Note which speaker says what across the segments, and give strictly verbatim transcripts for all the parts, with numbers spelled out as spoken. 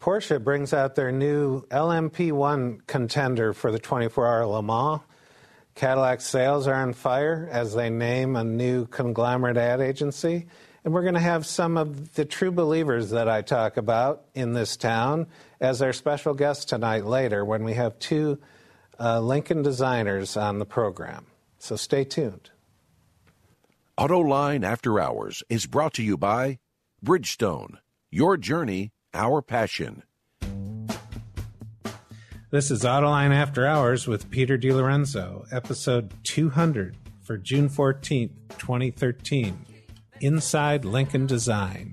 Speaker 1: Porsche brings out their new L M P one contender for the twenty-four hour Le Mans. Cadillac sales are on fire as they name a new conglomerate ad agency. And we're going to have some of the true believers that I talk about in this town as our special guests tonight later when we have two uh, Lincoln designers on the program. So stay tuned.
Speaker 2: Autoline After Hours is brought to you by Bridgestone. Your journey, our passion.
Speaker 1: This is Autoline After Hours with Peter DiLorenzo, episode two hundred for June fourteenth, twenty thirteen. Inside Lincoln Design.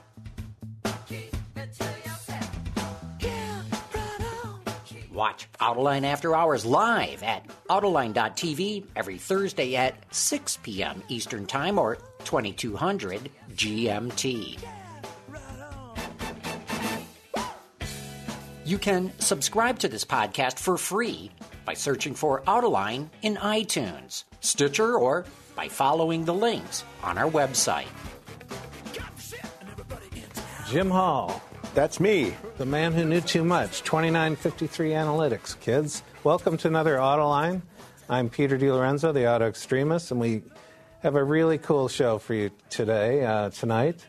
Speaker 3: Watch Autoline After Hours live at Autoline dot T V every Thursday at six p.m. Eastern Time or twenty-two hundred G M T. You can subscribe to this podcast for free by searching for Autoline in iTunes, Stitcher, or by following the links on our website.
Speaker 1: Jim Hall.
Speaker 4: That's me.
Speaker 1: The man who knew too much. twenty-nine fifty-three Analytics, kids. Welcome to another Autoline. I'm Peter DiLorenzo, the Auto Extremist, and we have a really cool show for you today, uh, tonight.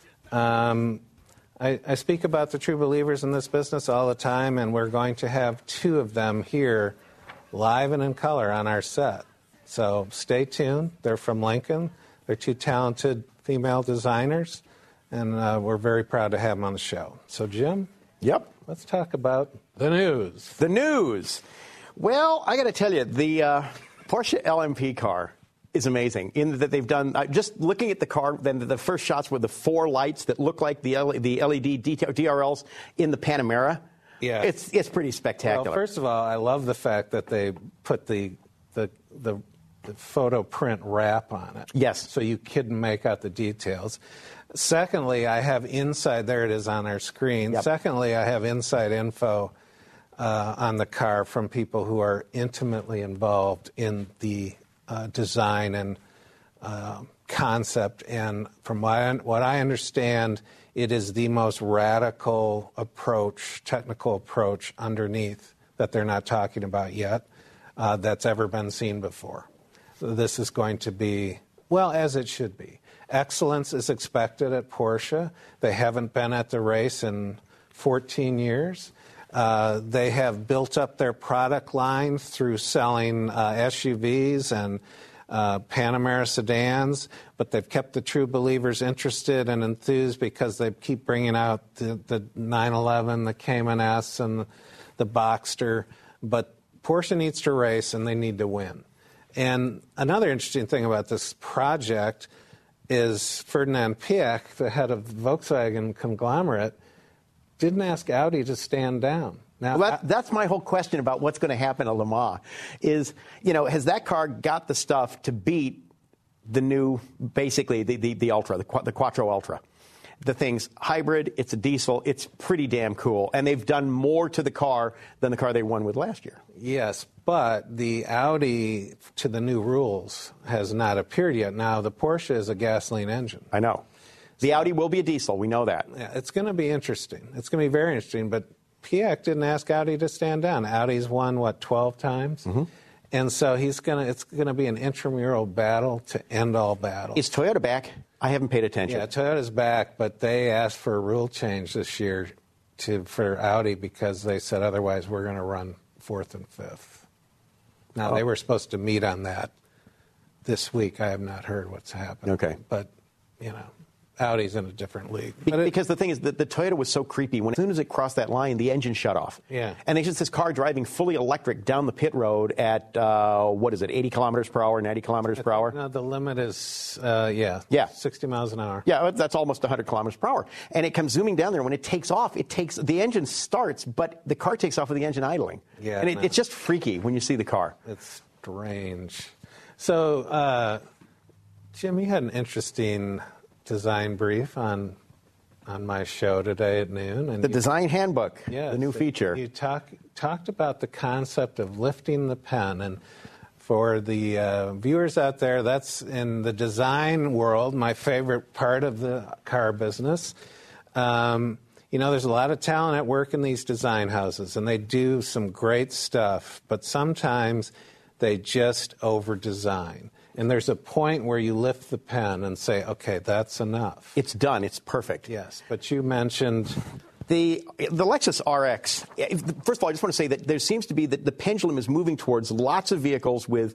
Speaker 1: Um, I, I speak about the true believers in this business all the time, and we're going to have two of them here live and in color on our set. So stay tuned. They're from Lincoln. They're two talented female designers, and uh, we're very proud to have them on the show. So, Jim?
Speaker 4: Yep.
Speaker 1: Let's talk about the news.
Speaker 4: The news. Well, I got to tell you, the uh, Porsche L M P car is amazing in that they've done, uh, just looking at the car, then the first shots with the four lights that look like the, L- the L E D D R Ls in the Panamera.
Speaker 1: Yeah.
Speaker 4: It's it's pretty spectacular.
Speaker 1: Well, first of all, I love the fact that they put the the the, the photo print wrap on it.
Speaker 4: Yes.
Speaker 1: So you couldn't make out the details. Secondly, I have inside, there it is on our screen.
Speaker 4: Yep.
Speaker 1: Secondly, I have inside info uh, on the car from people who are intimately involved in the uh, design and uh, concept. And from what I, what I understand, it is the most radical approach, technical approach underneath that they're not talking about yet, uh, that's ever been seen before. So this is going to be, well, as it should be. Excellence is expected at Porsche. They haven't been at the race in fourteen years. Uh, they have built up their product line through selling uh, S U Vs and uh, Panamera sedans, but they've kept the true believers interested and enthused because they keep bringing out the, the nine eleven, the Cayman S, and the Boxster. But Porsche needs to race, and they need to win. And another interesting thing about this project is Ferdinand Piëch, the head of the Volkswagen conglomerate, didn't ask Audi to stand down. Now,
Speaker 4: well, that, that's my whole question about what's going to happen at Le Mans is, you know, has that car got the stuff to beat the new, basically, the, the, the Ultra, the, the Quattro Ultra? The thing's hybrid, it's a diesel, it's pretty damn cool. And they've done more to the car than the car they won with last year.
Speaker 1: Yes, but the Audi to the new rules has not appeared yet. Now, the Porsche is a gasoline engine.
Speaker 4: I know. The Audi will be a diesel, we know that.
Speaker 1: Yeah, it's going to be interesting. It's going to be very interesting, but Piëch didn't ask Audi to stand down. Audi's won, what, twelve times? Mm-hmm. And so he's going to, it's going to be an intramural battle to end all battles.
Speaker 4: Is Toyota back? I haven't paid attention.
Speaker 1: Yeah, Toyota's back, but they asked for a rule change this year to for Audi because they said otherwise we're going to run fourth and fifth. Now, oh. They were supposed to meet on that this week. I have not heard what's happening.
Speaker 4: Okay.
Speaker 1: But, you know, Audi's in a different league.
Speaker 4: Be-
Speaker 1: but
Speaker 4: because it, the thing is, that the Toyota was so creepy. When as soon as it crossed that line, the engine shut off.
Speaker 1: Yeah.
Speaker 4: And there's just this car driving fully electric down the pit road at, uh, what is it, eighty kilometers per hour, ninety kilometers per hour?
Speaker 1: No, the limit is, uh, yeah,
Speaker 4: yeah,
Speaker 1: sixty miles an hour.
Speaker 4: Yeah, that's almost one hundred kilometers per hour. And it comes zooming down there. When it takes off, it takes the engine starts, but the car takes off with the engine idling.
Speaker 1: Yeah.
Speaker 4: And it,
Speaker 1: no.
Speaker 4: it's just freaky when you see the car.
Speaker 1: It's strange. So, uh, Jim, you had an interesting design brief on on my show today at noon. And
Speaker 4: the
Speaker 1: you,
Speaker 4: design handbook,
Speaker 1: yes,
Speaker 4: the new feature.
Speaker 1: You talk, talked about the concept of lifting the pen. And for the uh, viewers out there, that's in the design world, my favorite part of the car business. Um, you know, there's a lot of talent at work in these design houses, and they do some great stuff, but sometimes they just over-design. And there's a point where you lift the pen and say, okay, that's enough.
Speaker 4: It's done. It's perfect.
Speaker 1: Yes, but you mentioned...
Speaker 4: The the Lexus R X, first of all, I just want to say that there seems to be that the pendulum is moving towards lots of vehicles with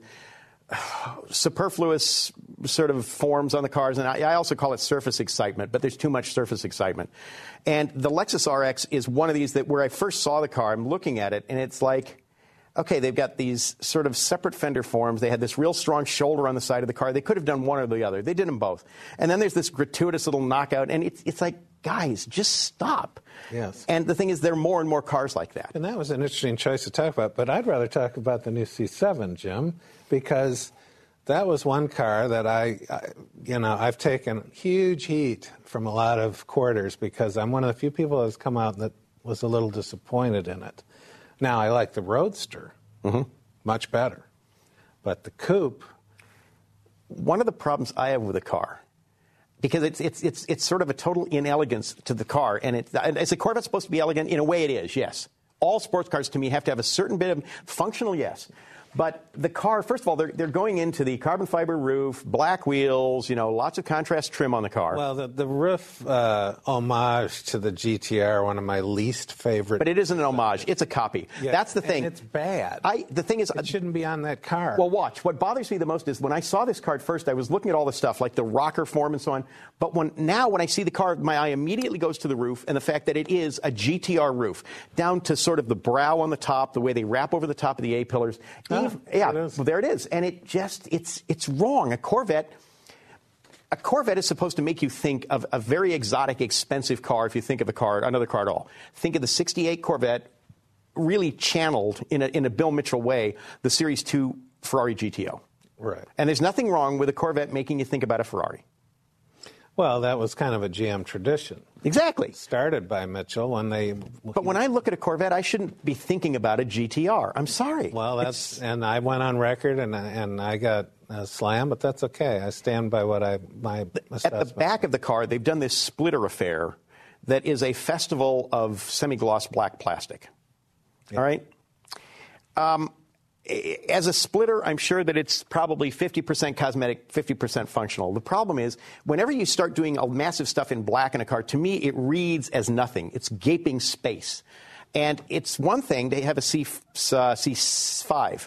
Speaker 4: superfluous sort of forms on the cars, and I, I also call it surface excitement, but there's too much surface excitement. And the Lexus R X is one of these that where I first saw the car, I'm looking at it, and it's like, okay, they've got these sort of separate fender forms. They had this real strong shoulder on the side of the car. They could have done one or the other. They did them both. And then there's this gratuitous little knockout, and it's it's like, guys, just stop.
Speaker 1: Yes.
Speaker 4: And the thing is, there are more and more cars like that.
Speaker 1: And that was an interesting choice to talk about, but I'd rather talk about the new C seven, Jim, because that was one car that I, I, you know, I've taken huge heat from a lot of quarters because I'm one of the few people that's come out that was a little disappointed in it. Now, I like the Roadster
Speaker 4: mm-hmm.
Speaker 1: much better, but the Coupe...
Speaker 4: One of the problems I have with a car, because it's it's it's it's sort of a total inelegance to the car, and it, is a Corvette supposed to be elegant? In a way, it is. Yes, all sports cars to me have to have a certain bit of functional. Yes, but the car, first of all, they're they're going into the carbon fiber roof, black wheels, you know, lots of contrast trim on the car.
Speaker 1: Well, the the roof uh, homage to the G T R, one of my least favorite.
Speaker 4: But it isn't an homage; it's a copy.
Speaker 1: Yeah,
Speaker 4: that's the thing.
Speaker 1: And it's bad.
Speaker 4: I the thing is,
Speaker 1: it shouldn't be on that car.
Speaker 4: Well, watch. What bothers me the most is when I saw this car at first, I was looking at all the stuff like the rocker form and so on. But when now when I see the car, my eye immediately goes to the roof and the fact that it is a G T R roof, down to sort of the brow on the top, the way they wrap over the top of the A pillars.
Speaker 1: Ah,
Speaker 4: Even, yeah.
Speaker 1: It is.
Speaker 4: Well, there it is. And it just, it's it's wrong. A Corvette, a Corvette is supposed to make you think of a very exotic, expensive car if you think of a car, another car at all. Think of the sixty-eight Corvette, really channeled in a, in a Bill Mitchell way, the Series two Ferrari G T O.
Speaker 1: Right.
Speaker 4: And there's nothing wrong with a Corvette making you think about a Ferrari.
Speaker 1: Well, that was kind of a G M tradition.
Speaker 4: Exactly.
Speaker 1: Started by Mitchell when they...
Speaker 4: But when I look at a Corvette, I shouldn't be thinking about a G T R. I'm sorry.
Speaker 1: Well, that's... It's, and I went on record and, and I got uh, slammed, but that's okay. I stand by what I... my assessment.
Speaker 4: At the back of the car, they've done this splitter affair that is a festival of semi-gloss black plastic. Yeah. All right? Um... As a splitter, I'm sure that it's probably fifty percent cosmetic, fifty percent functional. The problem is, whenever you start doing a massive stuff in black in a car, to me, it reads as nothing. It's gaping space. And it's one thing to have a C, uh, C five.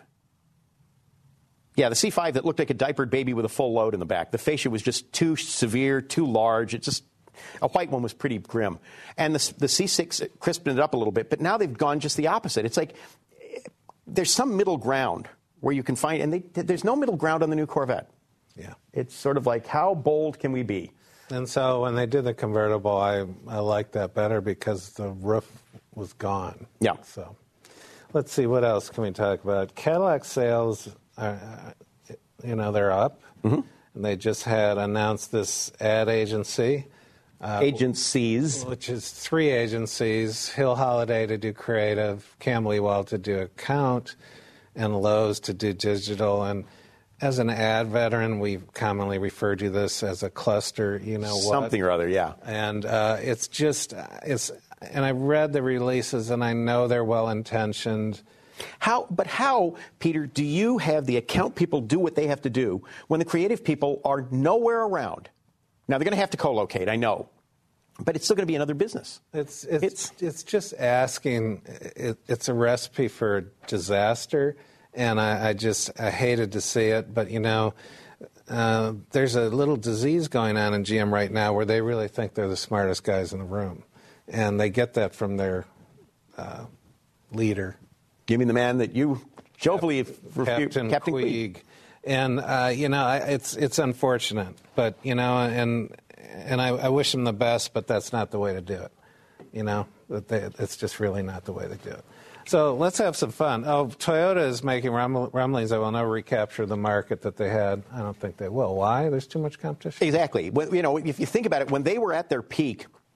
Speaker 4: Yeah, the C five that looked like a diapered baby with a full load in the back. The fascia was just too severe, too large. It just... A white one was pretty grim. And the, the C six crisped it up a little bit, but now they've gone just the opposite. It's like... There's some middle ground where you can find, and they, there's no middle ground on the new Corvette.
Speaker 1: Yeah.
Speaker 4: It's sort of like, how bold can we be?
Speaker 1: And so when they did the convertible, I, I liked that better because the roof was gone.
Speaker 4: Yeah.
Speaker 1: So let's see, what else can we talk about? Cadillac sales, are, you know, they're up.
Speaker 4: Mm-hmm.
Speaker 1: And they just had announced this ad agency.
Speaker 4: Uh, agencies.
Speaker 1: Which is three agencies, Hill Holliday to do creative, Campbell Ewald to do account, and Lowe's to do digital. And as an ad veteran, we commonly refer to this as a cluster, you know what.
Speaker 4: Something or other, yeah.
Speaker 1: And uh, it's just, it's, and I read the releases, and I know they're well-intentioned.
Speaker 4: How, but how, Peter, do you have the account people do what they have to do when the creative people are nowhere around? Now, they're going to have to co-locate, I know. But it's still going to be another business.
Speaker 1: It's it's it's, it's just asking. It, it's a recipe for disaster, and I, I just I hated to see it. But you know, uh, there's a little disease going on in G M right now where they really think they're the smartest guys in the room, and they get that from their uh, leader.
Speaker 4: You mean the man that you jovially
Speaker 1: Captain, Captain Puig. And uh, you know, it's it's unfortunate, but you know, and. And I, I wish them the best, but that's not the way to do it. You know, they, it's just really not the way to do it. So let's have some fun. Oh, Toyota is making rumblings that will never recapture the market that they had. I don't think they will. Why? There's too much competition.
Speaker 4: Exactly. Well, you know, if you think about it, when they were at their peak,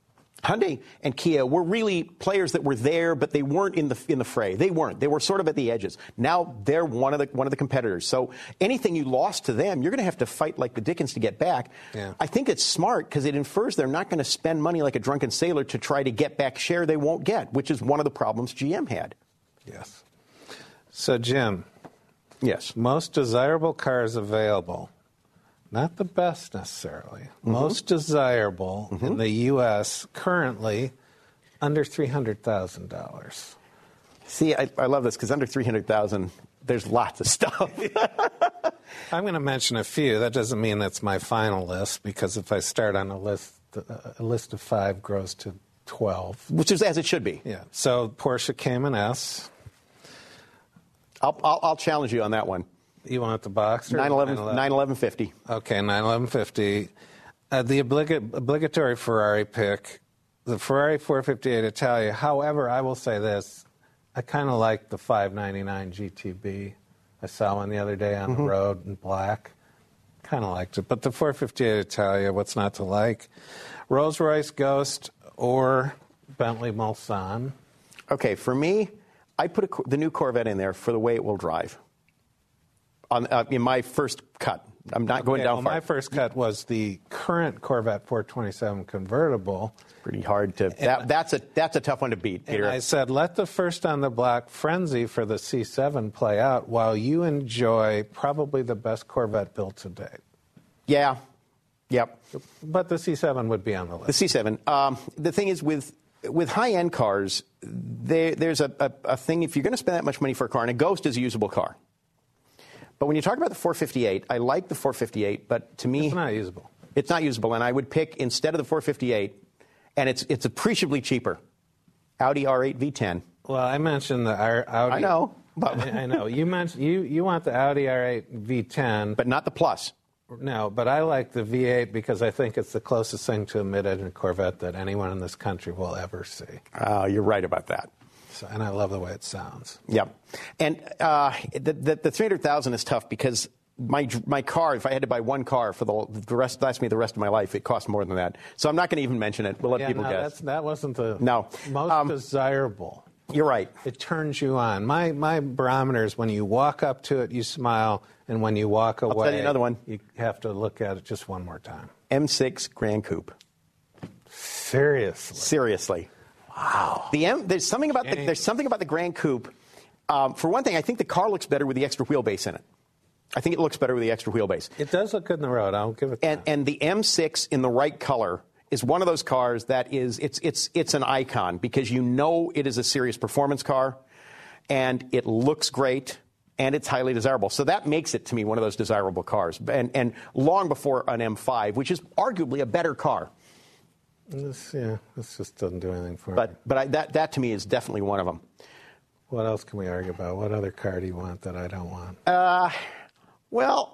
Speaker 4: Hyundai and Kia were really players that were there, but they weren't in the in the fray. They weren't. They were sort of at the edges. Now they're one of the one of the competitors. So anything you lost to them, you're going to have to fight like the dickens to get back.
Speaker 1: Yeah.
Speaker 4: I think it's smart because it infers they're not going to spend money like a drunken sailor to try to get back share they won't get, which is one of the problems G M had.
Speaker 1: Yes. So, Jim.
Speaker 4: Yes.
Speaker 1: Most desirable cars available. Not the best necessarily.
Speaker 4: Mm-hmm.
Speaker 1: Most desirable mm-hmm. in the U S currently under three hundred thousand dollars.
Speaker 4: See, I, I love this because under three hundred thousand dollars, there's lots of stuff.
Speaker 1: I'm going to mention a few. That doesn't mean that's my final list because if I start on a list, a list of five grows to twelve.
Speaker 4: Which is as it should be.
Speaker 1: Yeah. So Porsche Cayman S.
Speaker 4: I'll, I'll, I'll challenge you on that one.
Speaker 1: You want the Boxster?
Speaker 4: nine eleven fifty.
Speaker 1: Okay, nine eleven fifty. Uh, the obliga- obligatory Ferrari pick, the Ferrari four fifty-eight Italia. However, I will say this. I kind of like the five ninety-nine G T B. I saw one the other day on mm-hmm. the road in black. Kind of liked it. But the four fifty-eight Italia, what's not to like? Rolls-Royce Ghost or Bentley Mulsanne.
Speaker 4: Okay, for me, I put a, the new Corvette in there for the way it will drive. On, uh, in my first cut. I'm not going
Speaker 1: okay,
Speaker 4: down
Speaker 1: well,
Speaker 4: far.
Speaker 1: My first cut was the current Corvette four twenty-seven convertible.
Speaker 4: Pretty hard to. That, that's a that's a tough one to beat, Peter.
Speaker 1: And I said, let the first on the block frenzy for the C seven play out while you enjoy probably the best Corvette built to date.
Speaker 4: Yeah. Yep.
Speaker 1: But the C seven would be on the list.
Speaker 4: The C seven. Um, the thing is with. With high-end cars, there, there's a, a, a thing. If you're going to spend that much money for a car, and a Ghost is a usable car. But when you talk about the four fifty-eight, I like the four fifty-eight, but to me...
Speaker 1: It's not usable.
Speaker 4: It's not usable, and I would pick, instead of the four fifty-eight, and it's it's appreciably cheaper, Audi R eight V ten.
Speaker 1: Well, I mentioned the R- Audi...
Speaker 4: I know. But
Speaker 1: I, I know. You mentioned you, you want the Audi R eight V ten.
Speaker 4: But not the Plus.
Speaker 1: No, but I like the V eight because I think it's the closest thing to a mid-engine Corvette that anyone in this country will ever see.
Speaker 4: Oh, you're right about that.
Speaker 1: So, and I love the way it sounds.
Speaker 4: Yep. And uh, the, the, the three hundred thousand dollars is tough because my my car, if I had to buy one car for the, the rest, last me the rest of my life, it costs more than that. So I'm not going to even mention it. We'll let
Speaker 1: yeah,
Speaker 4: people
Speaker 1: no,
Speaker 4: guess.
Speaker 1: That's, that wasn't the
Speaker 4: no.
Speaker 1: most um, desirable.
Speaker 4: You're right.
Speaker 1: It turns you on. My my barometer is when you walk up to it, you smile, and when you walk away,
Speaker 4: I'll tell you another one.
Speaker 1: You have to look at it just one more time.
Speaker 4: M six Grand Coupe.
Speaker 1: Seriously.
Speaker 4: Seriously.
Speaker 1: Wow.
Speaker 4: The M, there's something about the, there's something about the Grand Coupe. Um, for one thing, I think the car looks better with the extra wheelbase in it. I think it looks better with the extra wheelbase.
Speaker 1: It does look good in the road. I'll give it.
Speaker 4: And
Speaker 1: that.
Speaker 4: and the M six in the right color is one of those cars that is it's it's it's an icon because you know it is a serious performance car, and it looks great. And it's highly desirable. So that makes it, to me, one of those desirable cars. And, and long before an M five, which is arguably a better car.
Speaker 1: This, yeah, this just doesn't do anything for
Speaker 4: but,
Speaker 1: me.
Speaker 4: But I, that, that, to me, is definitely one of them.
Speaker 1: What else can we argue about? What other car do you want that I don't want?
Speaker 4: Uh, well,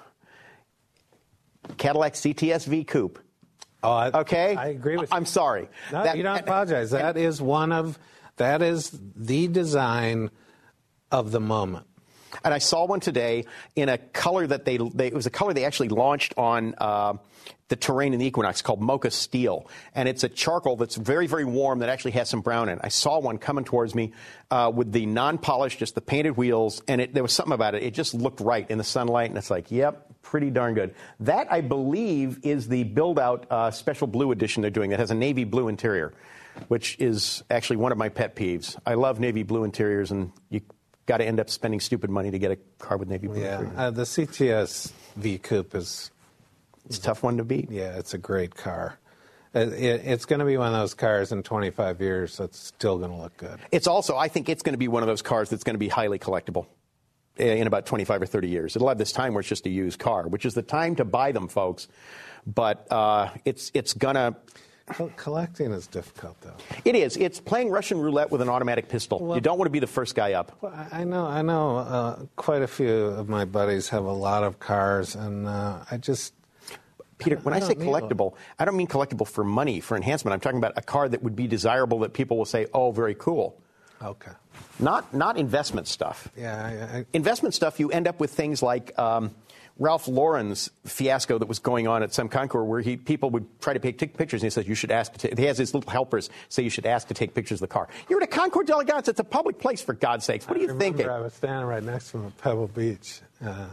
Speaker 4: Cadillac C T S V Coupe.
Speaker 1: Oh, I,
Speaker 4: okay?
Speaker 1: I agree with you.
Speaker 4: I'm sorry.
Speaker 1: No,
Speaker 4: that,
Speaker 1: you don't
Speaker 4: and,
Speaker 1: apologize. That and, is one of, that is the design of the moment.
Speaker 4: And I saw one today in a color that they, they it was a color they actually launched on uh, the Terrain and the Equinox called Mocha Steel. And it's a charcoal that's very, very warm that actually has some brown in it. I saw one coming towards me uh, with the non-polished, just the painted wheels, and it, there was something about it. It just looked right in the sunlight, and it's like, yep, pretty darn good. That, I believe, is the build-out uh, special blue edition they're doing that has a navy blue interior, which is actually one of my pet peeves. I love navy blue interiors, and you got to end up spending stupid money to get a car with navy blue.
Speaker 1: Yeah, uh, the C T S V Coupe is...
Speaker 4: It's a tough one to beat.
Speaker 1: Yeah, it's a great car. It, it, it's going to be one of those cars in twenty-five years that's still going to look good.
Speaker 4: It's also, I think it's going to be one of those cars that's going to be highly collectible in about twenty-five or thirty years. It'll have this time where it's just a used car, which is the time to buy them, folks. But uh, it's it's going to...
Speaker 1: Collecting is difficult, though.
Speaker 4: It is. It's playing Russian roulette with an automatic pistol. Well, you don't want to be the first guy up.
Speaker 1: Well, I know. I know. Uh, quite a few of my buddies have a lot of cars, and uh, I just.
Speaker 4: Peter, when I, I say collectible, I don't mean collectible for money, for enhancement. I'm talking about a car that would be desirable that people will say, "Oh, very cool."
Speaker 1: Okay.
Speaker 4: Not not investment stuff.
Speaker 1: Yeah. I, I,
Speaker 4: investment stuff, you end up with things like. Um, Ralph Lauren's fiasco that was going on at some concours where he people would try to take pictures, and he says, you should ask to take, he has his little helpers say you should ask to take pictures of the car. You're at a Concours d'Elegance. It's a public place, for God's sakes. What are you
Speaker 1: I
Speaker 4: thinking?
Speaker 1: I was standing right next to him at Pebble Beach, uh,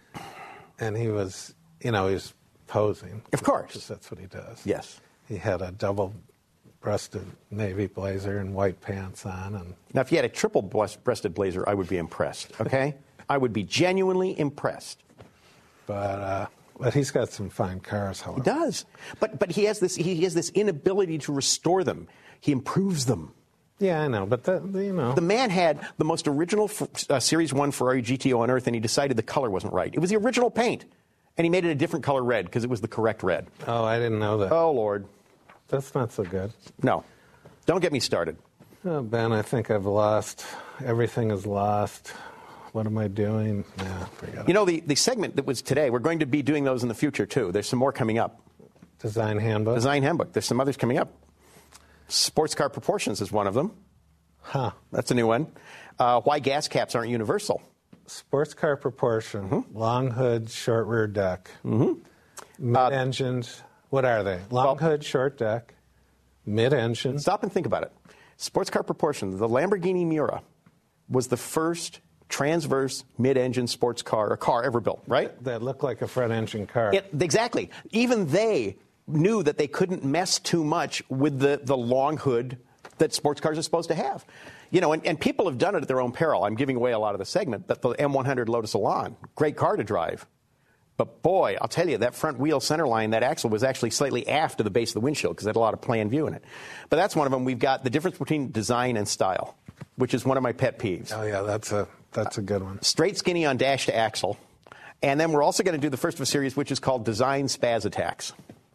Speaker 1: and he was, you know, he was posing.
Speaker 4: Of course.
Speaker 1: Because that's what he does.
Speaker 4: Yes.
Speaker 1: He had a double-breasted navy blazer and white pants on. And
Speaker 4: Now, if you had a triple-breasted blazer, I would be impressed, okay? I would be genuinely impressed.
Speaker 1: But uh, but he's got some fine cars, however.
Speaker 4: He does. But but he has this he has this inability to restore them. He improves them.
Speaker 1: Yeah, I know, but the, the, you know.
Speaker 4: The man had the most original uh, Series one Ferrari G T O on Earth, and he decided the color wasn't right. It was the original paint, and he made it a different color red because it was the correct red.
Speaker 1: Oh, I didn't know that.
Speaker 4: Oh, Lord.
Speaker 1: That's not so good.
Speaker 4: No. Don't get me started.
Speaker 1: Oh, Ben, I think I've lost. Everything is lost. What am I doing? Yeah, forget it.
Speaker 4: You know, the, the segment that was today, we're going to be doing those in the future, too. There's some more coming up.
Speaker 1: Design handbook?
Speaker 4: Design handbook. There's some others coming up. Sports car proportions is one of them.
Speaker 1: Huh.
Speaker 4: That's a new one. Uh, why gas caps aren't universal.
Speaker 1: Sports car proportion,
Speaker 4: Mm-hmm.
Speaker 1: long hood, short rear deck,
Speaker 4: Mm-hmm.
Speaker 1: mid-engined. What are they? Long
Speaker 4: well,
Speaker 1: hood, short deck, mid-engine.
Speaker 4: Stop and think about it. Sports car proportion. The Lamborghini Miura was the first transverse mid-engine sports car, a car ever built, right?
Speaker 1: That looked like a front-engine car.
Speaker 4: It, exactly. Even they knew that they couldn't mess too much with the, the long hood that sports cars are supposed to have. You know, and, and people have done it at their own peril. I'm giving away a lot of the segment, but the M one hundred Lotus Elan, great car to drive. But boy, I'll tell you, that front wheel center line, that axle was actually slightly aft of the base of the windshield because it had a lot of plan view in it. But that's one of them. We've got the difference between design and style, which is one of my pet peeves.
Speaker 1: Oh, yeah, that's a that's a good one.
Speaker 4: Straight skinny on dash to axle. And then we're also going to do the first of a series, which is called Design Spaz Attacks.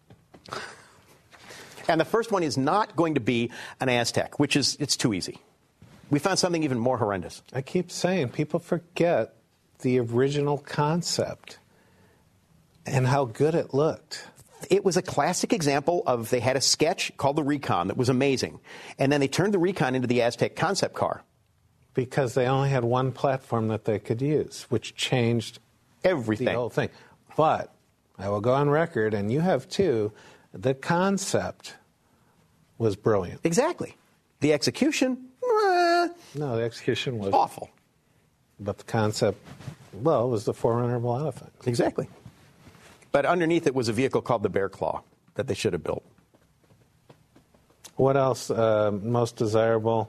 Speaker 4: And the first one is not going to be an Aztec, which is, it's too easy. We found something even more horrendous.
Speaker 1: I keep saying people forget the original concept and how good it looked.
Speaker 4: It was a classic example of they had a sketch called the Recon that was amazing. And then they turned the Recon into the Aztec concept car.
Speaker 1: Because they only had one platform that they could use, which changed
Speaker 4: everything.
Speaker 1: The whole thing. But I will go on record, and you have too, the concept was brilliant.
Speaker 4: Exactly. The execution, eh,
Speaker 1: no, the execution was
Speaker 4: awful.
Speaker 1: But the concept, well, was the forerunner of a lot of things.
Speaker 4: Exactly. But underneath it was a vehicle called the Bear Claw that they should have built.
Speaker 1: What else? Uh, most desirable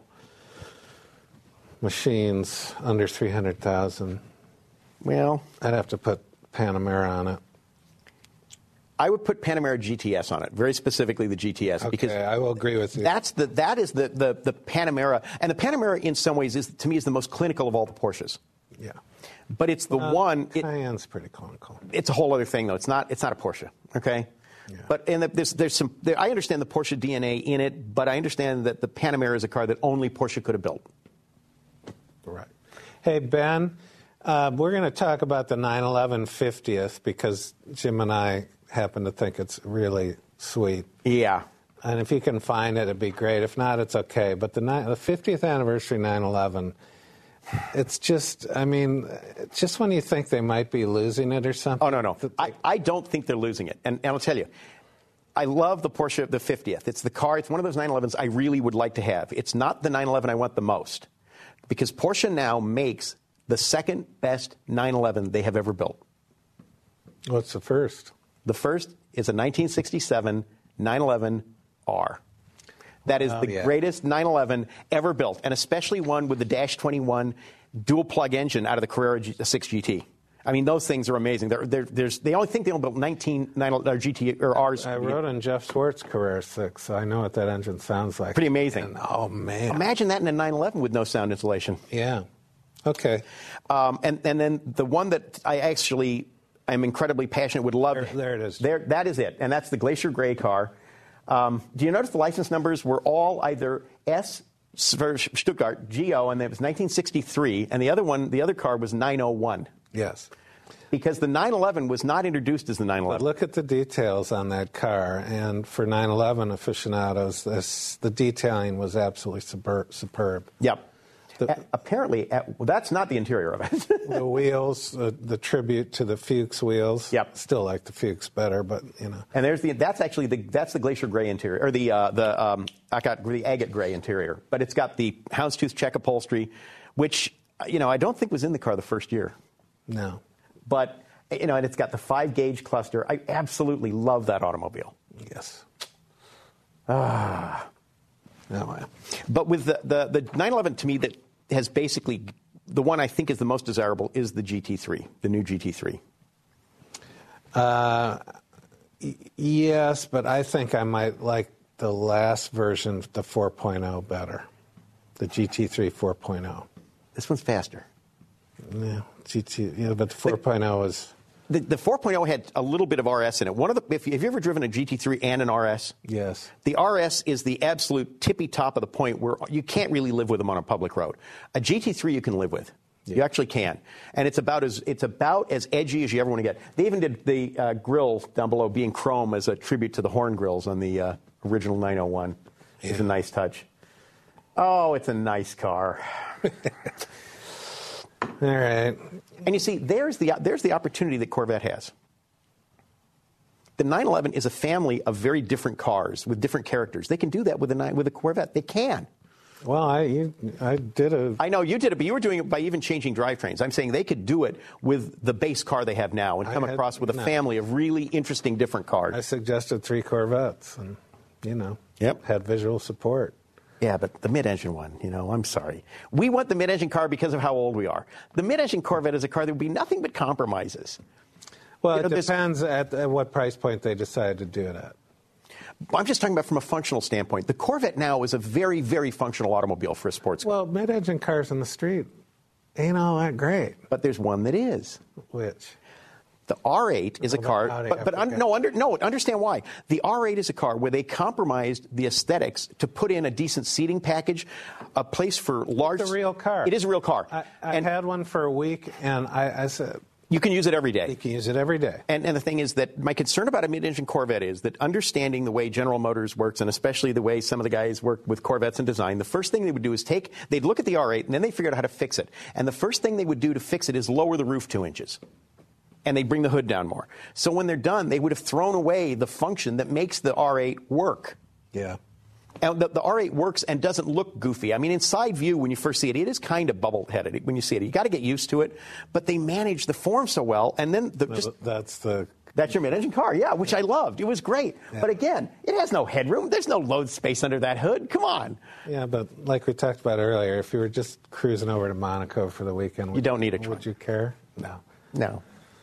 Speaker 1: machines under three hundred thousand.
Speaker 4: Well,
Speaker 1: I'd have to put Panamera on it.
Speaker 4: I would put Panamera G T S on it, very specifically the G T S.
Speaker 1: Okay,
Speaker 4: because
Speaker 1: I will agree with you.
Speaker 4: That's the, that is the, the, the Panamera. And the Panamera, in some ways, is to me, is the most clinical of all the Porsches.
Speaker 1: Yeah.
Speaker 4: But it's the
Speaker 1: uh,
Speaker 4: one... It,
Speaker 1: Cayenne's pretty clinical.
Speaker 4: It's a whole other thing, though. It's not, it's not a Porsche, okay?
Speaker 1: Yeah.
Speaker 4: But and there's, there's some... There, I understand the Porsche D N A in it, but I understand that the Panamera is a car that only Porsche could have built.
Speaker 1: Right. Hey, Ben, uh, we're going to talk about the nine eleven fiftieth because Jim and I happen to think it's really sweet.
Speaker 4: Yeah.
Speaker 1: And if you can find it, it'd be great. If not, it's okay. But the, ni- the fiftieth anniversary nine eleven, it's just, I mean, just when you think they might be losing it or something.
Speaker 4: Oh, no, no. I, I don't think they're losing it. And, and I'll tell you, I love the Porsche, the fiftieth. It's the car, it's one of those nine elevens I really would like to have. It's not the nine eleven I want the most. Because Porsche now makes the second best nine eleven they have ever built.
Speaker 1: What's the first?
Speaker 4: The first is a nineteen sixty-seven nine eleven R. That is
Speaker 1: oh,
Speaker 4: the
Speaker 1: yeah.
Speaker 4: greatest nine eleven ever built, and especially one with the Dash twenty-one dual-plug engine out of the Carrera G- six G T. I mean, those things are amazing. They're, they're, there's, they only think they only built nineteen or G T or R's.
Speaker 1: I rode in Jeff Swartz' Carrera six, so I know what that engine sounds like.
Speaker 4: Pretty amazing.
Speaker 1: And, oh, man.
Speaker 4: Imagine that in a nine eleven with no sound insulation.
Speaker 1: Yeah. Okay.
Speaker 4: Um, and, and then the one that I actually am incredibly passionate, would love.
Speaker 1: There, there it is.
Speaker 4: There, that is it. And that's the Glacier Gray car. Um, do you notice the license numbers were all either S for Stuttgart, G O, and it was nineteen sixty-three, and the other one, the other car was nine oh one.
Speaker 1: Yes.
Speaker 4: Because the nine eleven was not introduced as the nine eleven.
Speaker 1: But look at the details on that car, and for nine eleven aficionados, this, the detailing was absolutely superb. superb.
Speaker 4: Yep.
Speaker 1: The,
Speaker 4: a- apparently, at, well, that's not the interior of it.
Speaker 1: the wheels, uh, the tribute to the Fuchs wheels.
Speaker 4: Yep.
Speaker 1: Still like the Fuchs better, but you know.
Speaker 4: And there's the that's actually the that's the Glacier Gray interior, or the uh, the um, I got the agate gray interior, but it's got the houndstooth check upholstery, which you know I don't think was in the car the first year.
Speaker 1: No.
Speaker 4: But you know, and it's got the five gauge cluster. I absolutely love that automobile.
Speaker 1: Yes.
Speaker 4: Ah.
Speaker 1: No.
Speaker 4: But with the, the, the nine eleven, to me, that has basically, the one I think is the most desirable is the G T three, the new G T three.
Speaker 1: Uh, y- yes, but I think I might like the last version, the four point oh, better. The G T three four point oh.
Speaker 4: This one's faster.
Speaker 1: Yeah, G T, yeah, but the four point oh is...
Speaker 4: The, the four point oh had a little bit of R S in it. One of the, if, you, have you ever driven a G T three and an R S?
Speaker 1: Yes.
Speaker 4: The R S is the absolute tippy top of the point where you can't really live with them on a public road. A G T three you can live with. Yeah. You actually can. And it's about as it's about as edgy as you ever want to get. They even did the uh, grill down below being chrome as a tribute to the horn grills on the uh, original nine oh one. Yeah. It's a nice touch. Oh, it's a nice car.
Speaker 1: All right.
Speaker 4: And you see, there's the there's the opportunity that Corvette has. The nine eleven is a family of very different cars with different characters. They can do that with a with a Corvette. They can.
Speaker 1: Well, I you, I did a...
Speaker 4: I know you did it, but you were doing it by even changing drivetrains. I'm saying they could do it with the base car they have now and come
Speaker 1: had,
Speaker 4: across with a
Speaker 1: no.
Speaker 4: family of really interesting different cars.
Speaker 1: I suggested three Corvettes, and, you know,
Speaker 4: Yep.
Speaker 1: had visual support.
Speaker 4: Yeah, but the mid-engine one, you know, I'm sorry. We want the mid-engine car because of how old we are. The mid-engine Corvette is a car that would be nothing but compromises.
Speaker 1: Well,
Speaker 4: You know,
Speaker 1: it
Speaker 4: this-
Speaker 1: depends at, at what price point they decide to do it at.
Speaker 4: I'm just talking about from a functional standpoint. The Corvette now is a very, very functional automobile for a sports car.
Speaker 1: Well, mid-engine cars in the street ain't all that great.
Speaker 4: But there's one that is.
Speaker 1: Which?
Speaker 4: The R eight is a
Speaker 1: Oh, the
Speaker 4: car,
Speaker 1: Audi,
Speaker 4: but, but
Speaker 1: I
Speaker 4: un,
Speaker 1: forgot.
Speaker 4: no, under, no, understand why. The R eight is a car where they compromised the aesthetics to put in a decent seating package, a place for large...
Speaker 1: It's a real car.
Speaker 4: It is a real car.
Speaker 1: I, I
Speaker 4: and
Speaker 1: had one for a week, and I, I said...
Speaker 4: you can use it every day.
Speaker 1: You can use it every day.
Speaker 4: And, and the thing is that my concern about a mid-engine Corvette is that understanding the way General Motors works, and especially the way some of the guys work with Corvettes and design, the first thing they would do is take, they'd look at the R eight, and then they figured out how to fix it. And the first thing they would do to fix it is lower the roof two inches. And they'd bring the hood down more. So when they're done, they would have thrown away the function that makes the R eight work.
Speaker 1: Yeah.
Speaker 4: And the, the R eight works and doesn't look goofy. I mean, in side view, when you first see it, it is kind of bubble-headed when you see it. You got to get used to it. But they manage the form so well. And then the, just,
Speaker 1: That's the...
Speaker 4: that's your mid-engine car, yeah, which I loved. It was great.
Speaker 1: Yeah.
Speaker 4: But again, it has no headroom. There's no load space under that hood. Come on.
Speaker 1: Yeah, but like we talked about earlier, if you were just cruising over to Monaco for the weekend...
Speaker 4: You
Speaker 1: would,
Speaker 4: don't need a trunk.
Speaker 1: Would you care? No.
Speaker 4: No.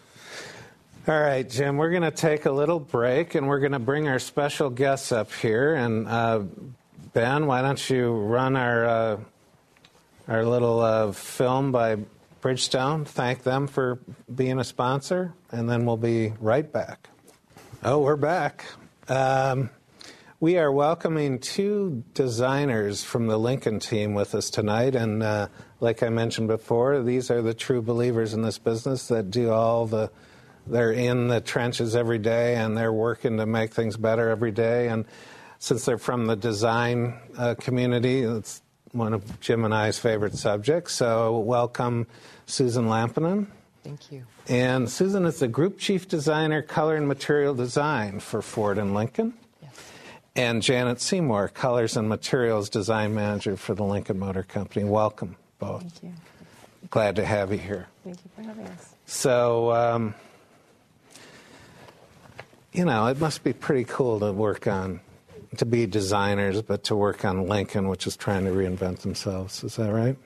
Speaker 1: All right, Jim, we're going to take a little break, and we're going to bring our special guests up here. And uh, Ben, why don't you run our uh, our little uh, film by Bridgestone? Thank them for being a sponsor, and then we'll be right back. Oh, we're back. Um, we are welcoming two designers from the Lincoln team with us tonight, and uh, like I mentioned before, these are the true believers in this business that do all the They're in the trenches every day, and they're working to make things better every day. And since they're from the design uh, community, it's one of Jim and I's favorite subjects. So welcome, Susan Lampinen.
Speaker 5: Thank you.
Speaker 1: And Susan is the Group Chief Designer, Color and Material Design for Ford and Lincoln.
Speaker 5: Yes.
Speaker 1: And Janet Seymour, Colors and Materials Design Manager for the Lincoln Motor Company. Welcome, both.
Speaker 5: Thank you.
Speaker 1: Glad to have you here.
Speaker 5: Thank you for having us.
Speaker 1: So... Um, You know, it must be pretty cool to work on, to be designers, but to work on Lincoln, which is trying to reinvent themselves. Is that right?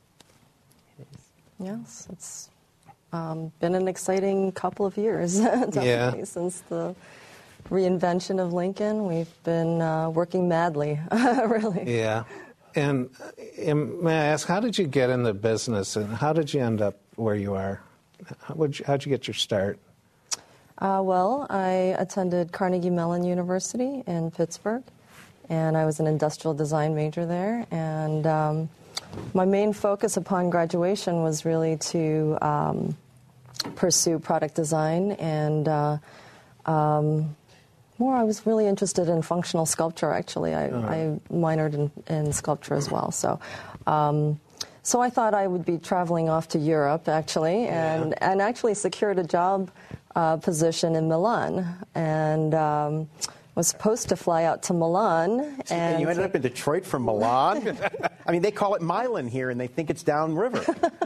Speaker 5: Yes, it's um, been an exciting couple of years, definitely,
Speaker 1: Yeah.
Speaker 5: since the reinvention of Lincoln. We've been uh, working madly, really.
Speaker 1: Yeah. And, and may I ask, how did you get in the business, and how did you end up where you are? How would you, how'd you get your start?
Speaker 5: Uh, well, I attended Carnegie Mellon University in Pittsburgh, and I was an industrial design major there. And um, my main focus upon graduation was really to um, pursue product design, and uh, um, more I was really interested in functional sculpture, actually. I,
Speaker 1: Uh-huh.
Speaker 5: I minored in, in sculpture as well. So um, so I thought I would be traveling off to Europe, actually, and,
Speaker 1: Yeah.
Speaker 5: and actually secured a job uh, position in Milan, and um, was supposed to fly out to Milan.
Speaker 4: And
Speaker 5: And
Speaker 4: you ended up in Detroit from Milan? I mean, they call it Milan here, and they think it's downriver.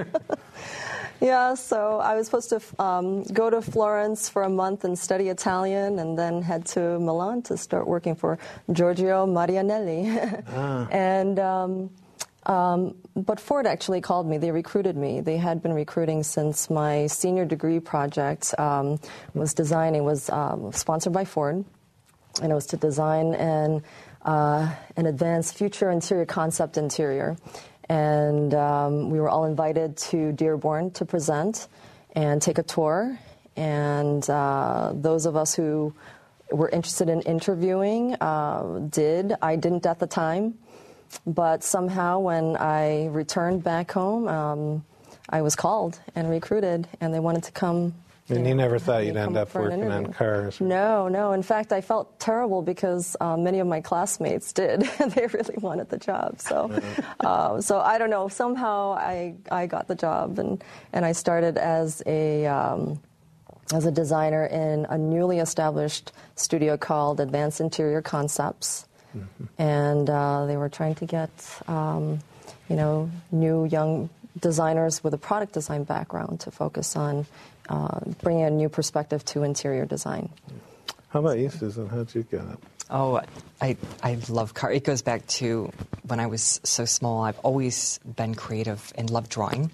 Speaker 5: Yeah, so I was supposed to um, go to Florence for a month and study Italian, and then head to Milan to start working for Giorgio Marianelli. ah. And um, um, but Ford actually called me. They recruited me. They had been recruiting since my senior degree project um, was designing was um, sponsored by Ford, and it was to design an uh, an advanced future interior concept interior. And um, we were all invited to Dearborn to present and take a tour. And uh, those of us who were interested in interviewing uh, did. I didn't at the time. But somehow when I returned back home, um, I was called and recruited, and they wanted to come.
Speaker 1: And
Speaker 5: you
Speaker 1: you
Speaker 5: know,
Speaker 1: never thought
Speaker 5: me
Speaker 1: you'd end
Speaker 5: come
Speaker 1: up
Speaker 5: for an
Speaker 1: working on
Speaker 5: interview.
Speaker 1: cars?
Speaker 5: No, no. In fact, I felt terrible because uh, many of my classmates did. They really wanted the job. So, uh, so I don't know. Somehow I I got the job, and, and I started as a um, as a designer in a newly established studio called Advanced Interior Concepts, mm-hmm. and uh, they were trying to get um, you know new young designers with a product design background to focus on. Uh, bringing a new perspective to interior design.
Speaker 1: How about you, Susan? How'd you get it?
Speaker 6: Oh, I I love car. It goes back to when I was so small. I've always been creative and loved drawing.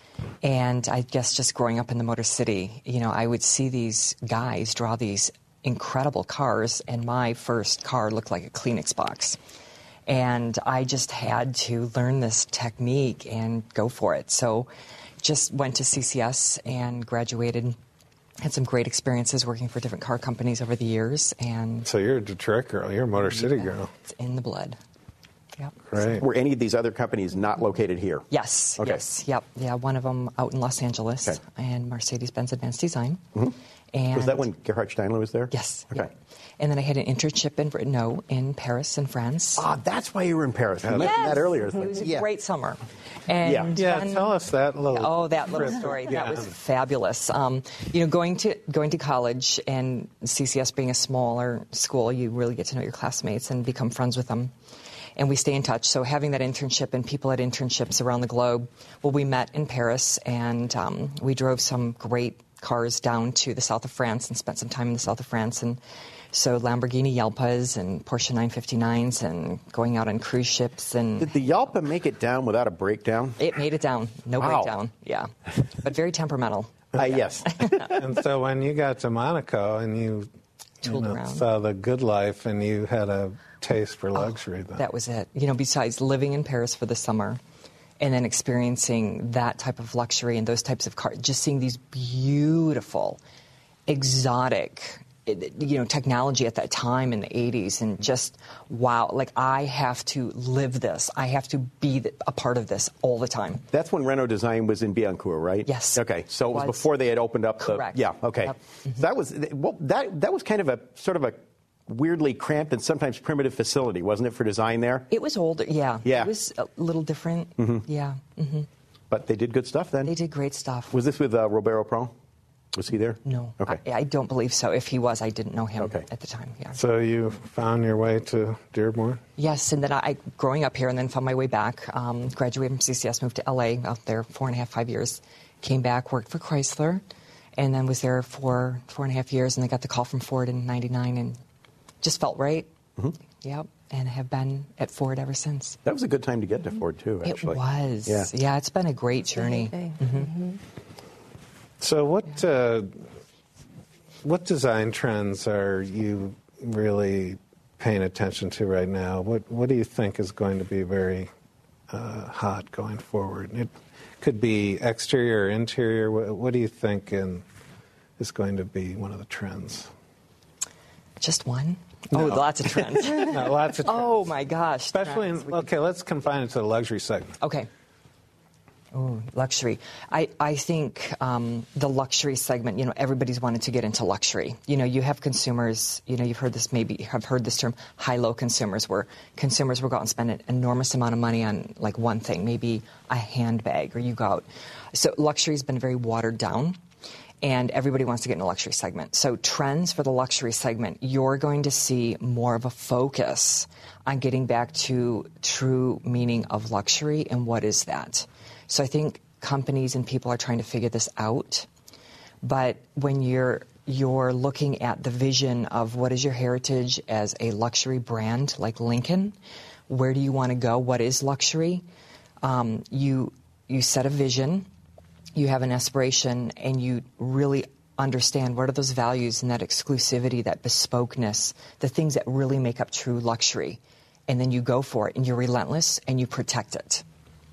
Speaker 6: And I guess just growing up in the Motor City, you know, I would see these guys draw these incredible cars, and my first car looked like a Kleenex box. And I just had to learn this technique and go for it. So just went to C C S and graduated. Had some great experiences working for different car companies over the years. And
Speaker 1: so you're a Detroit girl. You're a Motor City girl.
Speaker 6: It's in the blood. Yep.
Speaker 1: Right.
Speaker 4: Were any of these other companies not located here?
Speaker 6: Yes.
Speaker 4: Okay.
Speaker 6: Yes. Yep. Yeah. One of them out in Los Angeles,
Speaker 4: okay.
Speaker 6: and Mercedes-Benz Advanced Design.
Speaker 4: Mm-hmm.
Speaker 6: And
Speaker 4: was that when Gerhard Steinle was there?
Speaker 6: Yes.
Speaker 4: Okay.
Speaker 6: Yep. And then I had an internship in Renault in Paris in France.
Speaker 4: Ah, that's why you were in Paris. You
Speaker 6: yes.
Speaker 4: mentioned that earlier.
Speaker 6: It was a
Speaker 4: yeah.
Speaker 6: great summer. And
Speaker 1: yeah.
Speaker 6: then,
Speaker 1: yeah, tell us that little.
Speaker 6: Oh, that little story.
Speaker 1: yeah.
Speaker 6: That was fabulous. Um, you know, going to going to college and C C S being a smaller school, you really get to know your classmates and become friends with them. And we stay in touch. So having that internship and people at internships around the globe, well, we met in Paris, and um, we drove some great cars down to the south of France and spent some time in the south of France. And so Lamborghini Yalpas and Porsche nine fifty-nines and going out on cruise ships. And
Speaker 4: did the Yalpa make it down without a breakdown?
Speaker 6: It made it down. No
Speaker 4: wow.
Speaker 6: breakdown. Yeah. But very temperamental.
Speaker 4: Uh, yes.
Speaker 1: And so when you got to Monaco and you, you know, saw the good life and you had a taste for luxury,
Speaker 6: oh,
Speaker 1: then.
Speaker 6: That was it. You know, besides living in Paris for the summer and then experiencing that type of luxury and those types of cars, just seeing these beautiful, exotic, you know, technology at that time in the eighties, and just, wow, like, I have to live this. I have to be a part of this all the time.
Speaker 4: That's when Renault Design was in Billancourt, right?
Speaker 6: Yes.
Speaker 4: Okay, so it was,
Speaker 6: was.
Speaker 4: before they had opened up the...
Speaker 6: Correct.
Speaker 4: Yeah, okay.
Speaker 6: Yep. Mm-hmm.
Speaker 4: So that was, well, that, that was kind of a, sort of a weirdly cramped and sometimes primitive facility, wasn't it, for design there?
Speaker 6: It was older, yeah.
Speaker 4: Yeah.
Speaker 6: It was a little different,
Speaker 4: mm-hmm.
Speaker 6: yeah. Mm-hmm.
Speaker 4: But they did good stuff then?
Speaker 6: They did great stuff.
Speaker 4: Was this with uh, Robert Opron? Was he there?
Speaker 6: No.
Speaker 4: Okay.
Speaker 6: I, I don't believe so. If he was, I didn't know him
Speaker 4: okay.
Speaker 6: at the time, yeah.
Speaker 1: So you found your way to Dearborn?
Speaker 6: Yes, and then I, growing up here, and then found my way back, um, graduated from C C S, moved to L A, out there four and a half, five years, came back, worked for Chrysler, and then was there for four and a half years, and I got the call from Ford in ninety-nine, and just felt right. Mm-hmm. Yep, and have been at Ford ever since.
Speaker 4: That was a good time to get to Ford, too, actually.
Speaker 6: It was.
Speaker 4: Yeah,
Speaker 6: yeah it's been a great journey.
Speaker 5: Okay.
Speaker 6: Mm-hmm.
Speaker 5: Mm-hmm.
Speaker 1: So what uh, what design trends are you really paying attention to right now? What what do you think is going to be very uh, hot going forward? It could be exterior or interior. What, what do you think in, is going to be one of the trends?
Speaker 6: Just one?
Speaker 1: No.
Speaker 6: Oh, lots of trends.
Speaker 1: No, lots of trends.
Speaker 6: Oh, my gosh.
Speaker 1: Especially in, okay, let's confine it to the luxury segment.
Speaker 6: Okay. Oh, luxury. I, I think um, the luxury segment, you know, everybody's wanted to get into luxury. You know, you have consumers, you know, you've heard this, maybe have heard this term, high-low consumers, where consumers will go out and spend an enormous amount of money on, like, one thing, maybe a handbag, or you go out. So luxury's been very watered down, and everybody wants to get in a luxury segment. So trends for the luxury segment, you're going to see more of a focus on getting back to true meaning of luxury, and what is that? So I think companies and people are trying to figure this out. But when you're you're looking at the vision of what is your heritage as a luxury brand like Lincoln, where do you want to go? What is luxury? Um, you you set a vision, you have an aspiration, and you really understand what are those values and that exclusivity, that bespokeness, the things that really make up true luxury. And then you go for it, and you're relentless, and you protect it.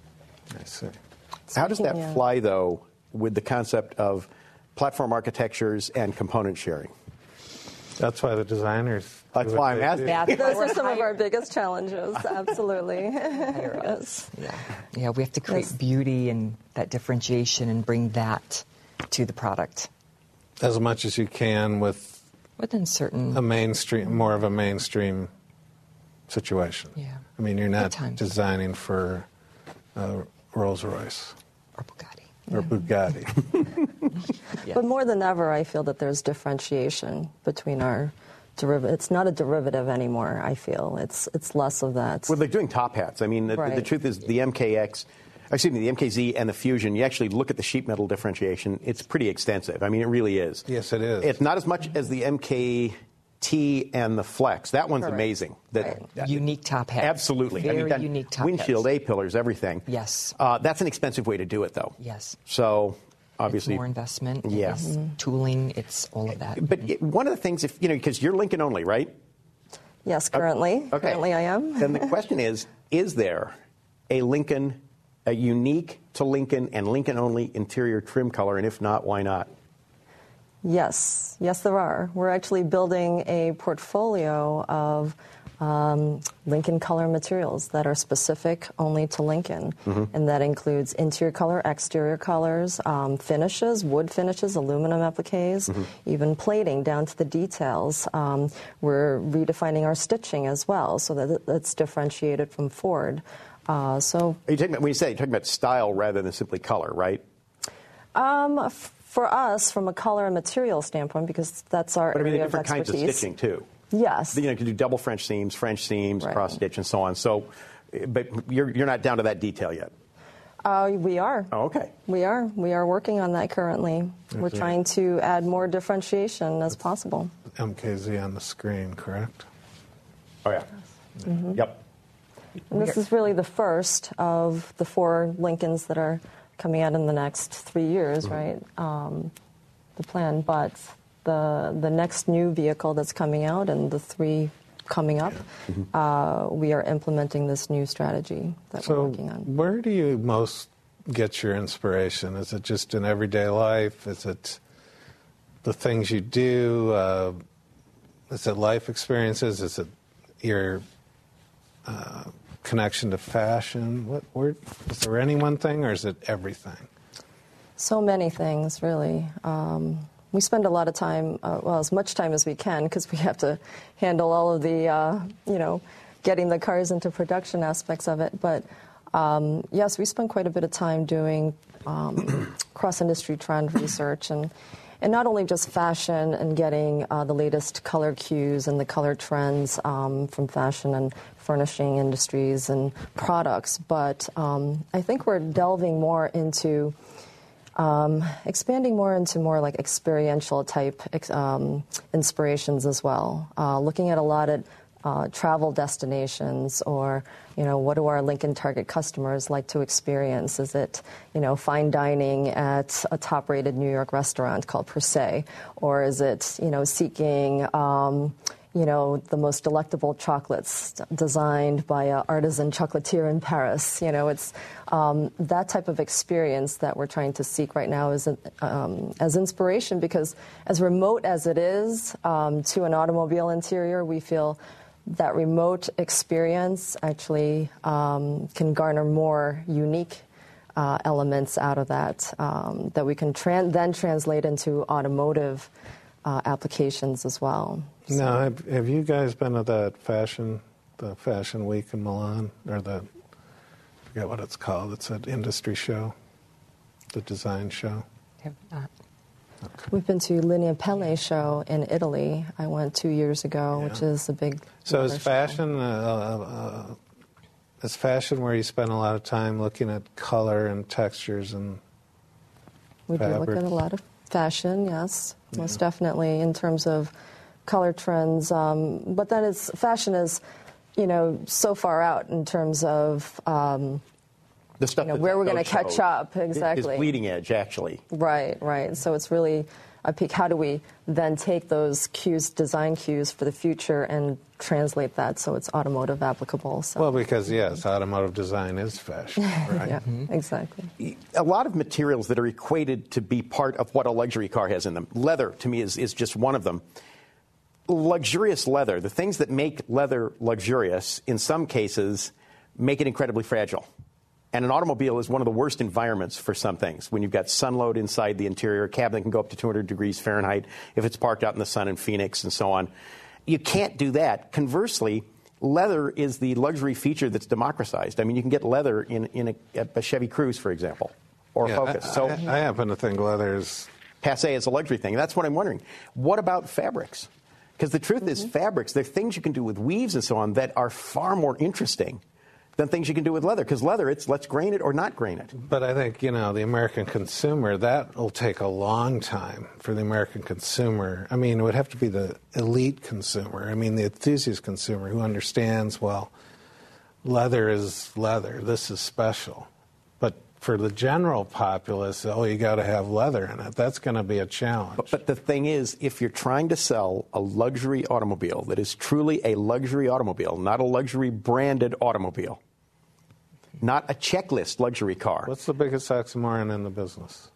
Speaker 1: I see.
Speaker 4: How does that
Speaker 5: Yeah.
Speaker 4: fly, though, with the concept of platform architectures and component sharing?
Speaker 1: That's why the designers.
Speaker 4: That's
Speaker 1: do
Speaker 4: why
Speaker 1: what
Speaker 4: I'm
Speaker 1: they
Speaker 4: asking.
Speaker 1: do.
Speaker 6: That's
Speaker 5: Those
Speaker 6: why
Speaker 5: are some
Speaker 6: we're
Speaker 5: of our
Speaker 6: hired-
Speaker 5: biggest challenges, absolutely. Yes.
Speaker 6: Yeah, yeah, we have to create
Speaker 5: Yes.
Speaker 6: beauty and that differentiation and bring that to the product
Speaker 1: As much as you can with
Speaker 6: within certain.
Speaker 1: a mainstream, more of a mainstream situation.
Speaker 6: Yeah.
Speaker 1: I mean, you're
Speaker 6: Good
Speaker 1: not
Speaker 6: times.
Speaker 1: designing for uh, Rolls Royce
Speaker 6: Or Bugatti.
Speaker 1: or Bugatti.
Speaker 6: Yes.
Speaker 5: But more than ever, I feel that there's differentiation between our derivative. It's not a derivative anymore, I feel. It's it's less of that.
Speaker 4: Well, they're doing top hats. I mean, the,
Speaker 5: Right.
Speaker 4: the truth is the M K X, excuse me, the M K Z and the Fusion, you actually look at the sheet metal differentiation, it's pretty extensive. I mean, it really is.
Speaker 1: Yes, it is.
Speaker 4: It's not as much as the M K T and the Flex. That one's
Speaker 5: Correct.
Speaker 4: amazing. That,
Speaker 5: Right.
Speaker 6: Unique top hat.
Speaker 4: Absolutely.
Speaker 6: Very
Speaker 4: I mean, that
Speaker 6: unique top
Speaker 4: windshield,
Speaker 6: hats.
Speaker 4: A-pillars, everything.
Speaker 6: Yes.
Speaker 4: Uh, that's an expensive way to do it, though.
Speaker 6: Yes.
Speaker 4: So,
Speaker 6: It's
Speaker 4: obviously.
Speaker 6: more investment.
Speaker 4: Yeah.
Speaker 6: It's tooling. It's all of that.
Speaker 4: But it, one of the things, if you know, because you're Lincoln only, right?
Speaker 5: Yes, currently.
Speaker 4: Okay.
Speaker 5: Currently I am.
Speaker 4: Then the question is, is there a Lincoln, a unique to Lincoln and Lincoln only interior trim color? And if not, why not?
Speaker 5: Yes, yes, there are. We're actually building a portfolio of um, Lincoln color materials that are specific only to Lincoln, and that includes interior color, exterior colors, um, finishes, wood finishes, aluminum appliques, even plating down to the details. Um, we're redefining our stitching as well, so that it's differentiated from Ford. Uh, so
Speaker 4: Are you talking about, when you say, you're talking about style rather than simply color, right?
Speaker 5: um, f- for us, from a color and material standpoint, because that's our
Speaker 4: But I mean,
Speaker 5: area
Speaker 4: the different
Speaker 5: of
Speaker 4: kinds of
Speaker 5: expertise.
Speaker 4: stitching, too.
Speaker 5: Yes.
Speaker 4: You know, you can do double French seams, French seams,
Speaker 5: Right.
Speaker 4: cross stitch, and so on. So, but you're, you're not down to that detail yet.
Speaker 5: Uh, we are.
Speaker 4: Oh, okay.
Speaker 5: We are. We are working on that currently. We're
Speaker 1: Okay.
Speaker 5: trying to add more differentiation as possible.
Speaker 1: M K Z on the screen, correct?
Speaker 4: Oh, yeah. Yep.
Speaker 5: And this is really the first of the four Lincolns that are coming out in the next three years, right? Um, the plan, but the the next new vehicle that's coming out and the three coming up, uh, we are implementing this new strategy that
Speaker 1: So,
Speaker 5: we're working on.
Speaker 1: where do you most get your inspiration? Is it just in everyday life? Is it the things you do? Uh, is it life experiences? Is it your uh, connection to fashion? What, where, is there any one thing, or is it everything?
Speaker 5: So many things, really. Um, we spend a lot of time, uh, well, as much time as we can, because we have to handle all of the, uh, you know, getting the cars into production aspects of it. But um, yes, we spend quite a bit of time doing um, cross-industry trend research, and and not only just fashion and getting uh, the latest color cues and the color trends um, from fashion and furnishing industries and products, but um, I think we're delving more into Um, expanding more into more like experiential type ex- um, inspirations as well. Uh, looking at a lot of uh, travel destinations, or you know, what do our Lincoln target customers like to experience? Is it you know fine dining at a top-rated New York restaurant called Per Se, or is it you know seeking um, you know, the most delectable chocolates designed by an artisan chocolatier in Paris? You know, it's um, that type of experience that we're trying to seek right now as, um, as inspiration, because as remote as it is um, to an automobile interior, we feel that remote experience actually um, can garner more unique uh, elements out of that um, that we can tran- then translate into automotive uh, applications as well. So.
Speaker 1: Now, have, have you guys been to that fashion, the Fashion Week in Milan, or the, I forget what it's called, it's an industry show, the design show?
Speaker 6: Have not.
Speaker 1: Okay.
Speaker 5: We've been to Linea Pelle show in Italy. I went two years ago,
Speaker 1: Yeah.
Speaker 5: which is a big.
Speaker 1: So is
Speaker 5: leather show.
Speaker 1: fashion, uh, uh, is fashion where you spend a lot of time looking at color and textures and
Speaker 5: We do look
Speaker 1: fabric?
Speaker 5: at a lot of fashion, yes, most definitely in terms of color trends. Um, but then it's fashion is, you know, so far out in terms of. Um,
Speaker 4: The stuff
Speaker 5: You know,
Speaker 4: that
Speaker 5: where we're
Speaker 4: Van
Speaker 5: gonna
Speaker 4: Gogh
Speaker 5: catch
Speaker 4: showed
Speaker 5: up,
Speaker 4: is-
Speaker 5: exactly.
Speaker 4: is bleeding edge, actually.
Speaker 5: Right, right. So it's really a peak. How do we then take those cues, design cues for the future, and translate that so it's automotive applicable? So.
Speaker 1: Well, because, yes, automotive design is fashion, right?
Speaker 5: yeah, exactly.
Speaker 4: A lot of materials that are equated to be part of what a luxury car has in them. Leather, to me, is, is just one of them. Luxurious leather, the things that make leather luxurious, in some cases, make it incredibly fragile. And an automobile is one of the worst environments for some things. When you've got sun load inside the interior, a cabin can go up to two hundred degrees Fahrenheit if it's parked out in the sun in Phoenix and so on. You can't do that. Conversely, leather is the luxury feature that's democratized. I mean, you can get leather in, in a, a Chevy Cruze, for example, or
Speaker 1: Yeah,
Speaker 4: Focus.
Speaker 1: I,
Speaker 4: So
Speaker 1: I, I happen to think leather is...
Speaker 4: passe is a luxury thing. That's what I'm wondering. What about fabrics? Because the truth is, fabrics, there are things you can do with weaves and so on that are far more interesting than things you can do with leather. Because leather, it's let's grain it or not grain it.
Speaker 1: But I think, you know, the American consumer, that will take a long time for the American consumer. I mean, it would have to be the elite consumer. I mean, the enthusiast consumer who understands, well, leather is leather. This is special. But for the general populace, oh, you got to have leather in it. That's going to be a challenge.
Speaker 4: But, but the thing is, if you're trying to sell a luxury automobile that is truly a luxury automobile, not a luxury branded automobile, not a checklist luxury car.
Speaker 1: What's the biggest oxymoron in the business?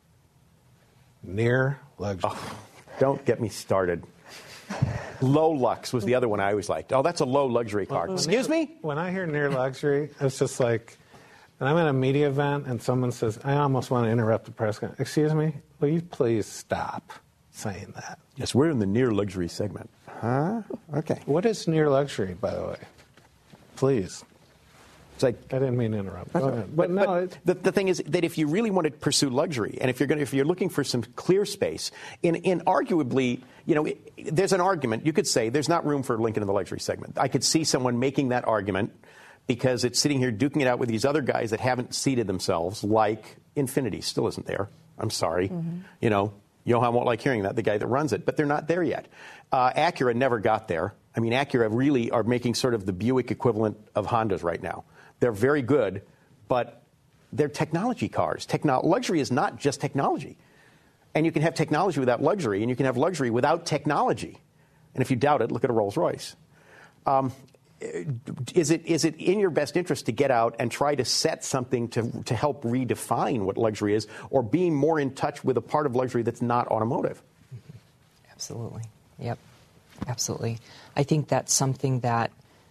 Speaker 1: Near luxury.
Speaker 4: Oh, don't get me started. Low lux was the other one I always liked. Oh, that's a low luxury car.
Speaker 1: Well,
Speaker 4: Excuse
Speaker 1: near,
Speaker 4: me?
Speaker 1: When I hear near luxury, it's just like, when I'm at a media event and someone says, I almost want to interrupt the press conference. Excuse me, will you please stop saying that?
Speaker 4: Yes, we're in the near luxury segment. Huh? Okay.
Speaker 1: What is near luxury, by the way? Please.
Speaker 4: It's like,
Speaker 1: I didn't mean to interrupt. Go ahead.
Speaker 4: But,
Speaker 1: But no,
Speaker 4: but
Speaker 1: it,
Speaker 4: the, the thing is that if you really want to pursue luxury, and if you're going to, if you're looking for some clear space, in, in arguably, you know, it, there's an argument. You could say there's not room for Lincoln in the luxury segment. I could see someone making that argument because it's sitting here duking it out with these other guys that haven't seated themselves, like Infiniti still isn't there. I'm sorry. Mm-hmm. You know, Johan won't like hearing that, the guy that runs it, but they're not there yet. Uh, Acura never got there. I mean, Acura really are making sort of the Buick equivalent of Hondas right now. They're very good, but they're technology cars. Techno- luxury is not just technology. And you can have technology without luxury, and you can have luxury without technology. And if you doubt it, look at a Rolls-Royce. Um, is it is it in your best interest to get out and try to set something to, to help redefine what luxury is, or being more in touch with a part of luxury that's not automotive?
Speaker 6: Absolutely. Yep. Absolutely. I think that's something that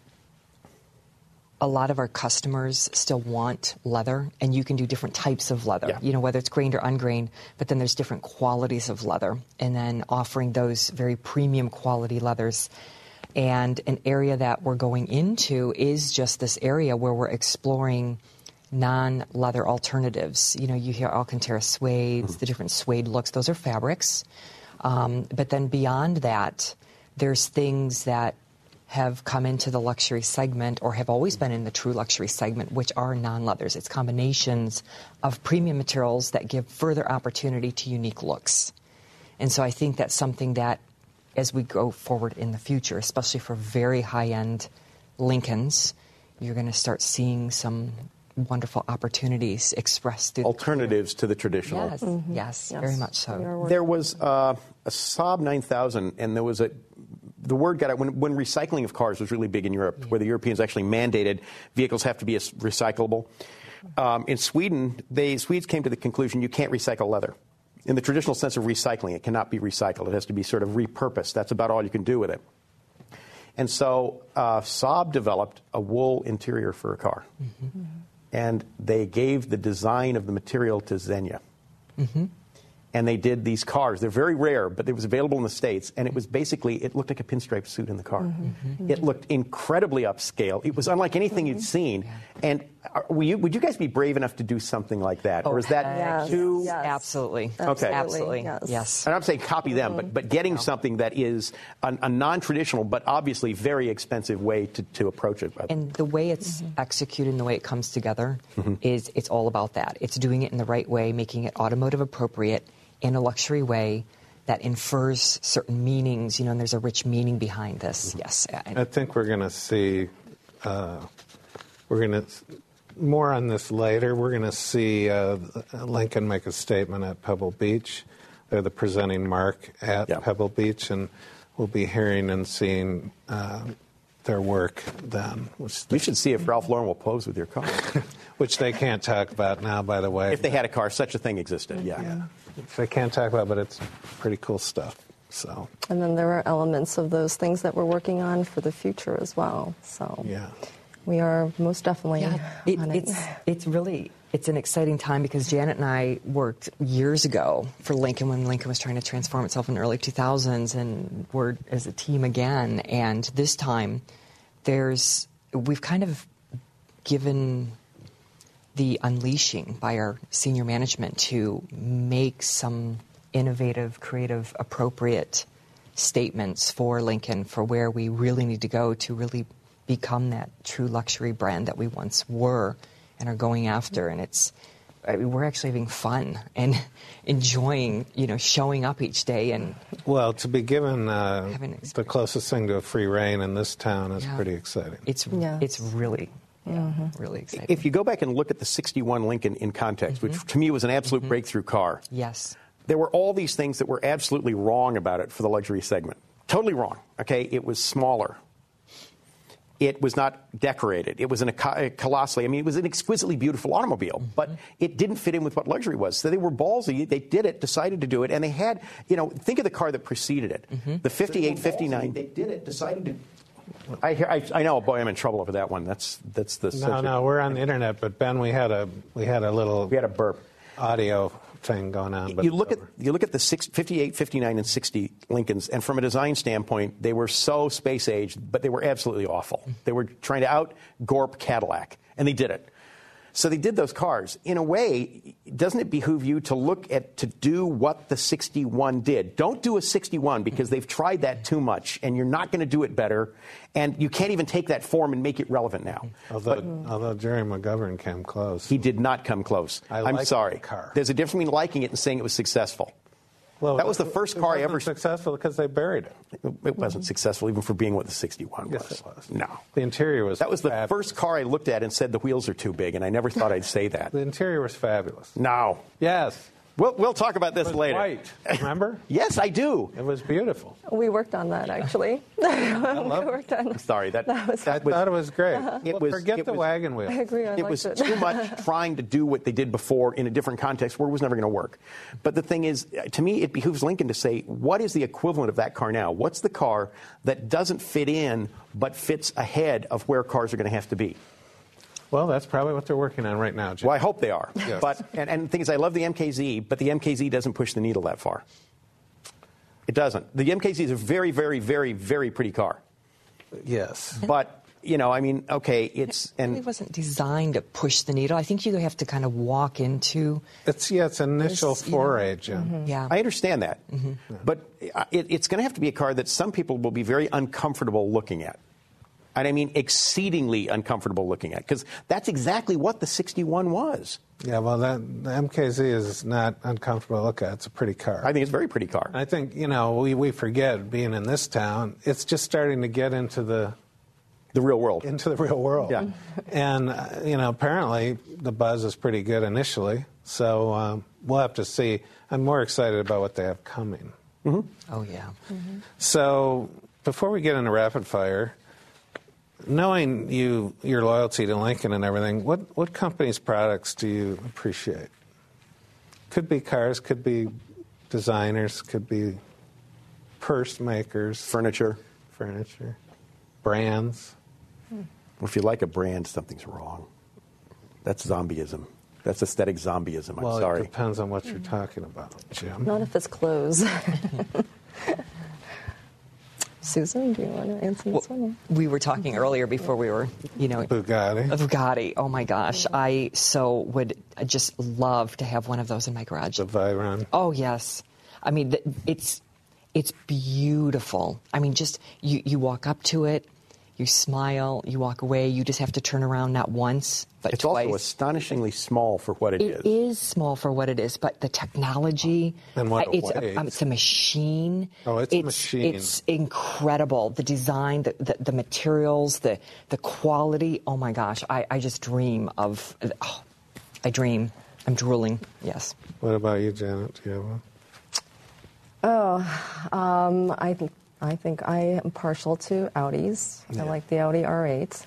Speaker 6: a lot of our customers still want leather, and you can do different types of leather,
Speaker 4: Yeah.
Speaker 6: you know, whether it's grained or ungrained, but then there's different qualities of leather, and then offering those very premium quality leathers. And an area that we're going into is just this area where we're exploring non-leather alternatives. You know, you hear Alcantara suedes, mm-hmm. the different suede looks, those are fabrics. Um, but then beyond that, there's things that have come into the luxury segment or have always been in the true luxury segment, which are non-leathers. It's combinations of premium materials that give further opportunity to unique looks. And so I think that's something that, as we go forward in the future, especially for very high-end Lincolns, you're going to start seeing some wonderful opportunities expressed through
Speaker 4: alternatives to the traditional.
Speaker 6: Yes, mm-hmm. yes, yes, very much so.
Speaker 4: There was uh, a Saab nine thousand, and there was a the word got out when, when recycling of cars was really big in Europe, yeah. where the Europeans actually mandated vehicles have to be recyclable. Um, in Sweden, they Swedes came to the conclusion you can't recycle leather. In the traditional sense of recycling, it cannot be recycled. It has to be sort of repurposed. That's about all you can do with it. And so uh, Saab developed a wool interior for a car. Mm-hmm. and they gave the design of the material to Xenia.
Speaker 6: Mm-hmm.
Speaker 4: And they did these cars. They're very rare, but it was available in the States. And it was basically, it looked like a pinstripe suit in the car. Mm-hmm. It looked incredibly upscale. It was unlike anything mm-hmm. you'd seen. Yeah. And are, were you, would you guys be brave enough to do something like that?
Speaker 6: Oh,
Speaker 4: or is that
Speaker 5: yes.
Speaker 4: too...
Speaker 5: Yes.
Speaker 6: Absolutely.
Speaker 4: Okay.
Speaker 6: Absolutely.
Speaker 5: Yes.
Speaker 6: yes.
Speaker 4: And I'm saying copy them, but, but getting something that is a, a non-traditional, but obviously very expensive way to, to approach it.
Speaker 6: And the way it's mm-hmm. executed and the way it comes together
Speaker 4: mm-hmm.
Speaker 6: is it's all about that. It's doing it in the right way, making it automotive appropriate in a luxury way that infers certain meanings, you know, and there's a rich meaning behind this. Yes.
Speaker 1: I think we're going to see, uh, we're going to, more on this later, we're going to see uh, Lincoln make a statement at Pebble Beach. They're the presenting mark at
Speaker 4: yeah.
Speaker 1: Pebble Beach, and we'll be hearing and seeing uh, their work then.
Speaker 4: You should see if Ralph Lauren will pose with your car.
Speaker 1: Which they can't talk about now, by the way.
Speaker 4: If they had a car, such a thing existed, yeah.
Speaker 1: yeah. They can't talk about it, but it's pretty cool stuff. So.
Speaker 5: And then there are elements of those things that we're working on for the future as well. So
Speaker 1: yeah.
Speaker 5: we are most definitely
Speaker 6: yeah, it,
Speaker 5: on it.
Speaker 6: It's, it's really, it's an exciting time because Janet and I worked years ago for Lincoln when Lincoln was trying to transform itself in the early two thousands, and we're as a team again. And this time, there's, we've kind of given the unleashing by our senior management to make some innovative, creative, appropriate statements for Lincoln for where we really need to go to really become that true luxury brand that we once were and are going after. And it's, I mean, we're actually having fun and enjoying, you know, showing up each day. And
Speaker 1: well, to be given uh, the closest thing to a free reign in this town is
Speaker 6: yeah.
Speaker 1: pretty exciting.
Speaker 6: It's
Speaker 5: yes.
Speaker 6: it's really. Yeah, mm-hmm. really exciting.
Speaker 4: If you go back and look at the sixty-one Lincoln in context, mm-hmm. which to me was an absolute mm-hmm. breakthrough car.
Speaker 6: Yes.
Speaker 4: There were all these things that were absolutely wrong about it for the luxury segment. Totally wrong. Okay, it was smaller. It was not decorated. It was an, a colossally, I mean, it was an exquisitely beautiful automobile, mm-hmm. but it didn't fit in with what luxury was. So they were ballsy. They did it, decided to do it, and they had, you know, think of the car that preceded it. Mm-hmm. The fifty-eight fifty-nine. They did it, decided to. I, hear, I, I know, boy, I'm in trouble over that one. That's that's the.
Speaker 1: No,
Speaker 4: subject.
Speaker 1: no, we're on the internet, but Ben, we had a we had a little.
Speaker 4: We had a burp.
Speaker 1: Audio thing going on. But
Speaker 4: you look at you look at the six, fifty-eight, fifty-nine, and sixty Lincolns, and from a design standpoint, they were so space aged, but they were absolutely awful. They were trying to out Gorp Cadillac, and they did it. So they did those cars. In a way, doesn't it behoove you to look at, to do what the sixty-one did? Don't do a sixty-one because they've tried that too much, and you're not going to do it better, and you can't even take that form and make it relevant now.
Speaker 1: Although,
Speaker 4: but,
Speaker 1: although Jerry McGovern came close.
Speaker 4: He did not come close.
Speaker 1: I
Speaker 4: I'm
Speaker 1: like
Speaker 4: sorry.
Speaker 1: The car.
Speaker 4: There's a difference between liking it and saying it was successful.
Speaker 1: Well,
Speaker 4: that was the first car I ever...
Speaker 1: successful because they buried it.
Speaker 4: It wasn't successful even for being what the sixty-one was.
Speaker 1: Yes, it was.
Speaker 4: No.
Speaker 1: The interior was
Speaker 4: That was the
Speaker 1: fabulous.
Speaker 4: first car I looked at and said the wheels are too big, and I never thought I'd say that.
Speaker 1: The interior was fabulous.
Speaker 4: No.
Speaker 1: Yes.
Speaker 4: We'll, we'll talk about this
Speaker 1: It was
Speaker 4: later.
Speaker 1: white, remember?
Speaker 4: Yes, I do.
Speaker 1: It was beautiful.
Speaker 5: We worked on that, actually.
Speaker 1: I
Speaker 5: we
Speaker 1: love
Speaker 5: worked on
Speaker 4: I'm sorry. That,
Speaker 5: that was,
Speaker 1: I
Speaker 4: was,
Speaker 1: thought it was great.
Speaker 4: It
Speaker 1: well,
Speaker 4: was,
Speaker 1: forget
Speaker 4: it
Speaker 1: the
Speaker 4: was,
Speaker 1: wagon wheel.
Speaker 5: I agree. I
Speaker 4: it was
Speaker 5: liked
Speaker 4: too much trying to do what they did before in a different context where it was never going to work. But the thing is, to me, it behooves Lincoln to say, what is the equivalent of that car now? What's the car that doesn't fit in but fits ahead of where cars are going to have to be?
Speaker 1: Well, that's probably what they're working on right now, Jim.
Speaker 4: Well, I hope they are.
Speaker 1: Yes.
Speaker 4: But and, and the thing is, I love the M K Z, but the M K Z doesn't push the needle that far. It doesn't. The M K Z is a very, very, very, very pretty car.
Speaker 1: Yes.
Speaker 4: But, you know, I mean, okay, it's...
Speaker 6: It
Speaker 4: and
Speaker 6: really wasn't designed to push the needle. I think you have to kind of walk into...
Speaker 1: It's, yeah, it's initial
Speaker 6: this, you know,
Speaker 1: foray, Jim.
Speaker 6: Mm-hmm. Yeah.
Speaker 4: I understand that. Mm-hmm. But it, it's going to have to be a car that some people will be very uncomfortable looking at. And I mean exceedingly uncomfortable looking at, because that's exactly what the sixty-one was.
Speaker 1: Yeah, well, that, the M K Z is not uncomfortable to look at. It's a pretty car.
Speaker 4: I think it's a very pretty car.
Speaker 1: I think, you know, we, we forget, being in this town, it's just starting to get into the...
Speaker 4: The real world.
Speaker 1: Into the real world.
Speaker 4: Yeah.
Speaker 1: And, uh, you know, apparently the buzz is pretty good initially. So um, we'll have to see. I'm more excited about what they have coming.
Speaker 4: Mm-hmm.
Speaker 6: Oh, yeah.
Speaker 5: Mm-hmm.
Speaker 1: So before we get into rapid fire... Knowing you, your loyalty to Lincoln and everything, what, what company's products do you appreciate? Could be cars, could be designers, could be purse makers.
Speaker 4: Furniture.
Speaker 1: Furniture. Brands.
Speaker 4: Well, if you like a brand, something's wrong. That's zombieism. That's aesthetic zombieism. I'm
Speaker 1: well,
Speaker 4: sorry.
Speaker 1: It depends on what you're talking about, Jim.
Speaker 5: Not if it's clothes. Susan, do you want to answer this
Speaker 6: Well,
Speaker 5: one?
Speaker 6: we were talking earlier before we were, you know,
Speaker 1: Bugatti.
Speaker 6: a Bugatti. Oh my gosh, I so would just love to have one of those in my garage.
Speaker 1: The Veyron.
Speaker 6: Oh yes, I mean th- it's it's beautiful. I mean, just you you walk up to it, you smile, you walk away. You just have to turn around not once but
Speaker 4: It's
Speaker 6: twice.
Speaker 4: also astonishingly small for what it is.
Speaker 6: It is small for what it is, but the technology.
Speaker 1: And what
Speaker 6: I-
Speaker 1: it
Speaker 6: it's, a,
Speaker 1: weighs.
Speaker 6: um, it's a machine.
Speaker 1: Oh, it's a machine.
Speaker 6: It's incredible. The design, the, the, the materials, the the quality. Oh my gosh, I, I just dream of. Oh, I dream. I'm drooling. Yes.
Speaker 1: What about you, Janet? Do you have one?
Speaker 5: Oh, um, I think I think I am partial to Audis.
Speaker 1: Yeah.
Speaker 5: I like the Audi R eight.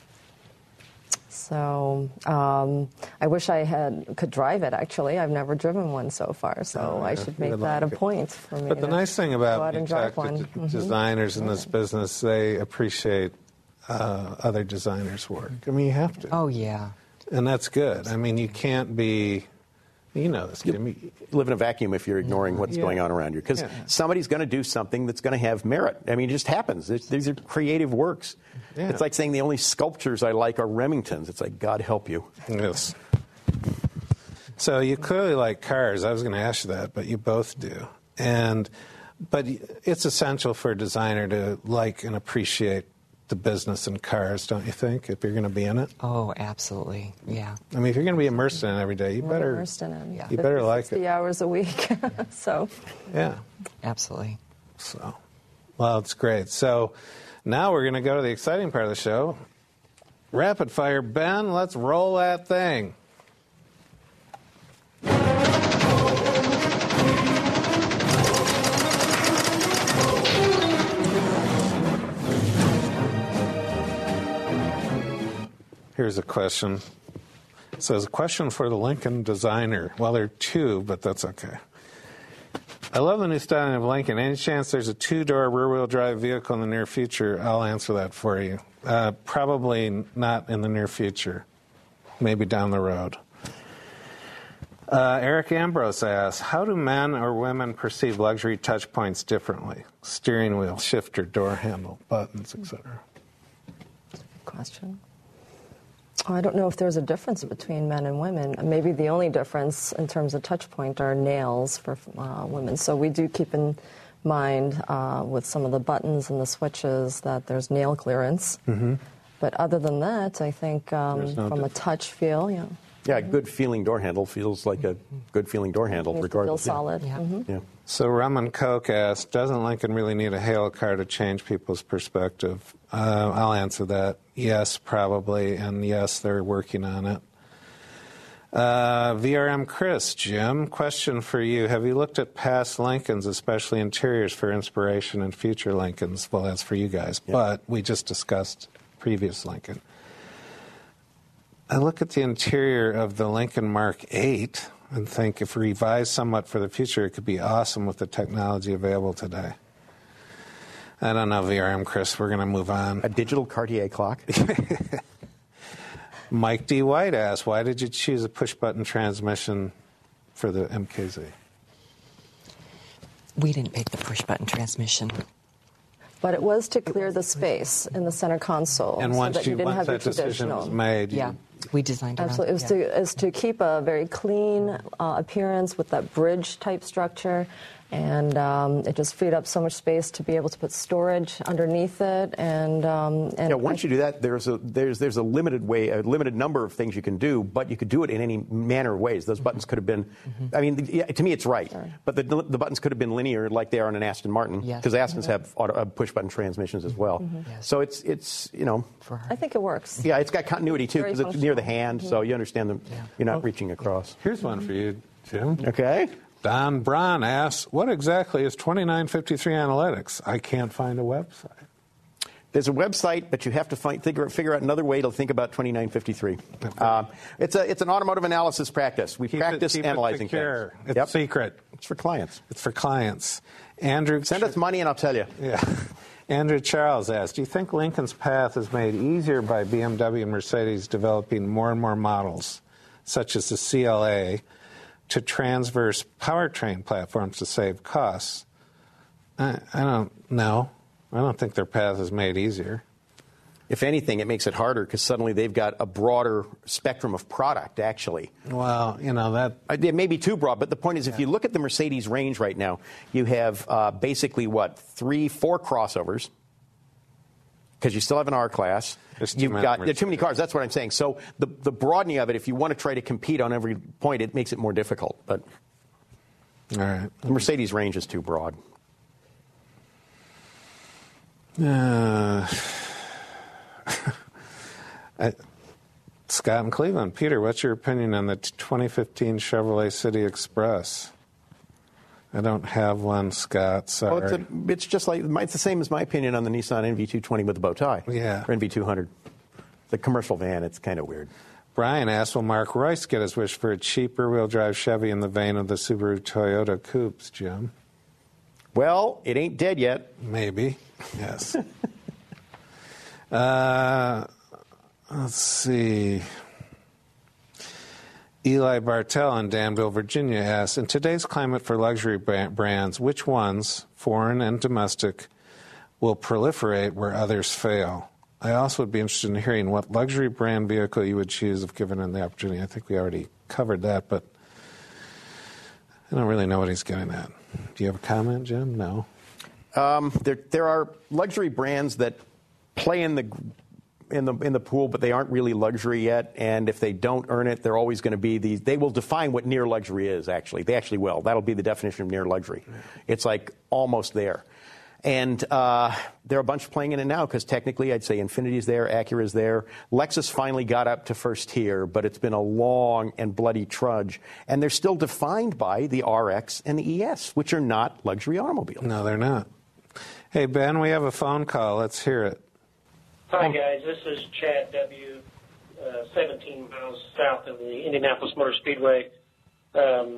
Speaker 5: So um, I wish I had could drive it. Actually, I've never driven one so far, so
Speaker 1: Oh,
Speaker 5: I
Speaker 1: yeah,
Speaker 5: should
Speaker 1: you
Speaker 5: make
Speaker 1: would
Speaker 5: that
Speaker 1: like
Speaker 5: a
Speaker 1: it.
Speaker 5: point for me.
Speaker 1: But the
Speaker 5: to
Speaker 1: nice thing
Speaker 5: go
Speaker 1: about
Speaker 5: out
Speaker 1: you
Speaker 5: and drive
Speaker 1: talk to
Speaker 5: one.
Speaker 1: d-
Speaker 5: Mhm.
Speaker 1: designers in this business, they appreciate uh, other designers' work. I mean, you have to.
Speaker 6: Oh yeah.
Speaker 1: And that's good. I mean, you can't be, you know this, Jim. You-
Speaker 4: You live in a vacuum if you're ignoring what's
Speaker 1: Yeah.
Speaker 4: going on around you, because
Speaker 1: Yeah.
Speaker 4: somebody's going to do something that's going to have merit. I mean, it just happens. It's, these are creative works.
Speaker 1: Yeah.
Speaker 4: It's like saying the only sculptures I like are Remingtons. It's like, God help you.
Speaker 1: Yes. So you clearly like cars. I was going to ask you that, but you both do. And but it's essential for a designer to like and appreciate the business in cars, don't you think? If you're going to be in it,
Speaker 6: Oh, absolutely. Yeah.
Speaker 1: I mean, if you're going to be immersed in it every day, you
Speaker 5: We're
Speaker 1: better.
Speaker 5: immersed in it.
Speaker 6: Yeah.
Speaker 1: You better
Speaker 5: fifty,
Speaker 1: like it.
Speaker 5: sixty hours a week. So
Speaker 1: Yeah.
Speaker 6: Absolutely.
Speaker 1: So, well, it's great. So now we're going to go to the exciting part of the show. Rapid fire, Ben. Let's roll that thing. Here's a question. It says, a question for the Lincoln designer. Well, there are two, but that's okay. I love the new styling of Lincoln. Any chance there's a two-door rear-wheel drive vehicle in the near future? I'll answer that for you. Uh, probably not in the near future. Maybe down the road. Uh, Eric Ambrose asks, how do men or women perceive luxury touch points differently? Steering wheel, shifter, door handle, buttons, et cetera.
Speaker 5: question. I don't know if there's a difference between men and women. Maybe the only difference in terms of touch point are nails for uh, women. So we do keep in mind uh, with some of the buttons and the switches that there's nail clearance. Mm-hmm. But other than that, I think um,
Speaker 1: There's no
Speaker 5: from a
Speaker 1: difference.
Speaker 5: touch feel, yeah,
Speaker 4: Yeah, a good feeling door handle feels like a good feeling door handle,
Speaker 5: it feels
Speaker 4: regardless.
Speaker 5: solid.
Speaker 6: Yeah.
Speaker 5: Mhm.
Speaker 4: Yeah.
Speaker 1: So Rum and Coke asked, doesn't Lincoln really need a Halo car to change people's perspective? Uh, I'll answer that. Yes, probably, and yes, they're working on it. Uh, V R M Chris, Jim, question for you. Have you looked at past Lincolns, especially interiors, for inspiration in future Lincolns? Well, that's for you guys,
Speaker 4: Yeah.
Speaker 1: but we just discussed previous Lincoln. I look at the interior of the Lincoln Mark eight and think if revised somewhat for the future, it could be awesome with the technology available today. I don't know, V R M Chris. We're going to move on.
Speaker 4: A digital Cartier clock.
Speaker 1: Mike D. White asks, why did you choose a push-button transmission for the M K Z?
Speaker 6: We didn't pick the push-button transmission.
Speaker 5: But it was to clear the space in the center console
Speaker 1: And
Speaker 5: so
Speaker 1: once,
Speaker 5: that
Speaker 1: you,
Speaker 5: you didn't
Speaker 1: once
Speaker 5: have your
Speaker 1: that decision
Speaker 5: traditional.
Speaker 1: was made, you-
Speaker 6: Yeah, we designed around
Speaker 5: Absolutely. It was,
Speaker 6: yeah.
Speaker 5: to, it was to keep a very clean uh, appearance with that bridge type structure. And um, it just freed up so much space to be able to put storage underneath it. And, um, and
Speaker 4: Yeah, once you do that, there's a there's there's a limited way, a limited number of things you can do, but you could do it in any manner of ways. Those buttons could have been, I mean, yeah, to me it's right, but the the buttons could have been linear like they are on an Aston Martin,
Speaker 6: Yes.
Speaker 4: because Astons have auto, uh, push button transmissions as well.
Speaker 6: Yes.
Speaker 4: So it's it's you know,
Speaker 6: For her.
Speaker 5: I think it works.
Speaker 4: yeah, it's got continuity too
Speaker 5: Very
Speaker 4: because it's near the
Speaker 5: functional.
Speaker 4: hand, so you understand them. You're not reaching across.
Speaker 1: Here's one for you, Jim.
Speaker 4: Okay.
Speaker 1: Don Braun asks, what exactly is twenty-nine fifty-three Analytics? I can't find a website.
Speaker 4: There's a website, but you have to find, figure, figure out another way to think about twenty-nine fifty-three. Uh, it's a it's an automotive analysis practice. We
Speaker 1: Keep
Speaker 4: practice
Speaker 1: it, keep
Speaker 4: analyzing
Speaker 1: it secure.
Speaker 4: things.
Speaker 1: It's
Speaker 4: Yep.
Speaker 1: secret.
Speaker 4: It's for clients.
Speaker 1: It's for clients. Andrew,
Speaker 4: Send us money and I'll tell you.
Speaker 1: Yeah. Andrew Charles asked, do you think Lincoln's path is made easier by B M W and Mercedes developing more and more models such as the C L A, to transverse powertrain platforms to save costs. I, I don't know. I don't think their path is made easier.
Speaker 4: If anything, it makes it harder because suddenly they've got a broader spectrum of product, actually.
Speaker 1: Well, you know, that...
Speaker 4: It may be too broad, but the point is, if you look at the Mercedes range right now, you have uh, basically, what, three, four crossovers, because you still have an R-Class. You've got there are too many cars. That's what I'm saying. So the, the broadening of it, if you want to try to compete on every point, it makes it more difficult. But
Speaker 1: all right.
Speaker 4: The Mercedes range is too broad.
Speaker 1: Uh... I, Scott in Cleveland. Peter, what's your opinion on the twenty fifteen Chevrolet City Express? I don't have one, Scott. Sorry.
Speaker 4: Well, it's, a, it's just like it's the same as my opinion on the Nissan N V two twenty with the bow tie.
Speaker 1: Yeah.
Speaker 4: Or N V two hundred. The commercial van, it's kind of weird.
Speaker 1: Brian asked, will Mark Royce get his wish for a cheaper wheel-drive Chevy in the vein of the Subaru Toyota Coupes, Jim?
Speaker 4: Well, it ain't dead yet.
Speaker 1: Maybe. Yes. uh, let's see. Eli Bartell in Danville, Virginia asks, in today's climate for luxury brands, which ones, foreign and domestic, will proliferate where others fail? I also would be interested in hearing what luxury brand vehicle you would choose if given the opportunity. I think we already covered that, but I don't really know what he's getting at. Do you have a comment, Jim? No.
Speaker 4: Um, there, there are luxury brands that play in the in the in the pool, but they aren't really luxury yet. And if they don't earn it, they're always going to be these. They will define what near luxury is. Actually, they actually will. That'll be the definition of near luxury. Yeah. It's like almost there. And uh, there are a bunch playing in it now because technically I'd say Infinity's there, Acura's there. Lexus finally got up to first tier, but it's been a long and bloody trudge. And they're still defined by the R X and the E S, which are not luxury automobiles.
Speaker 1: No, they're not. Hey, Ben, we have a phone call. Let's hear it.
Speaker 7: Hi, guys. This is Chad W., uh, seventeen miles south of the Indianapolis Motor Speedway. Um,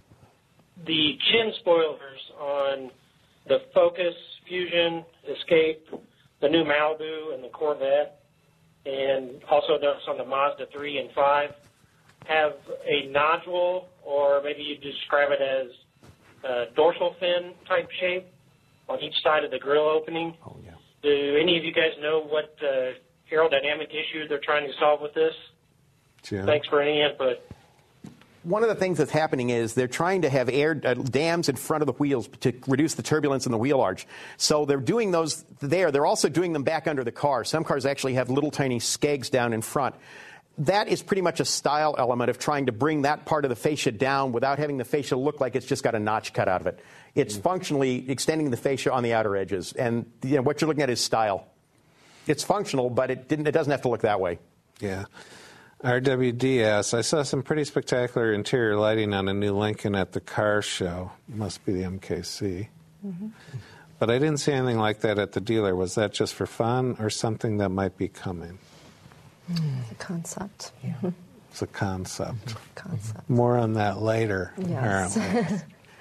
Speaker 7: the chin spoilers on the Focus, Fusion, Escape, the new Malibu, and the Corvette, and also notice on the Mazda three and five, have a nodule, or maybe you describe it as a dorsal fin type shape on each side of the grill opening.
Speaker 4: Oh, yeah.
Speaker 7: Do any of you guys know what uh, aerodynamic issue they're trying to solve with this?
Speaker 1: Jim?
Speaker 7: Thanks for any input.
Speaker 4: One of the things that's happening is they're trying to have air uh, dams in front of the wheels to reduce the turbulence in the wheel arch. So they're doing those there. They're also doing them back under the car. Some cars actually have little tiny skegs down in front. That is pretty much a style element of trying to bring that part of the fascia down without having the fascia look like it's just got a notch cut out of it. It's mm-hmm. functionally extending the fascia on the outer edges. And you know, what you're looking at is style. It's functional, but it, didn't, it doesn't have to look that way.
Speaker 1: Yeah. R W D asks, I saw some pretty spectacular interior lighting on a new Lincoln at the car show. Must be the M K C. Mm-hmm. But I didn't see anything like that at the dealer. Was that just for fun or something that might be coming?
Speaker 5: It's a concept. Yeah.
Speaker 1: It's a concept.
Speaker 5: Concept.
Speaker 1: More on that later,
Speaker 5: yes.
Speaker 1: apparently.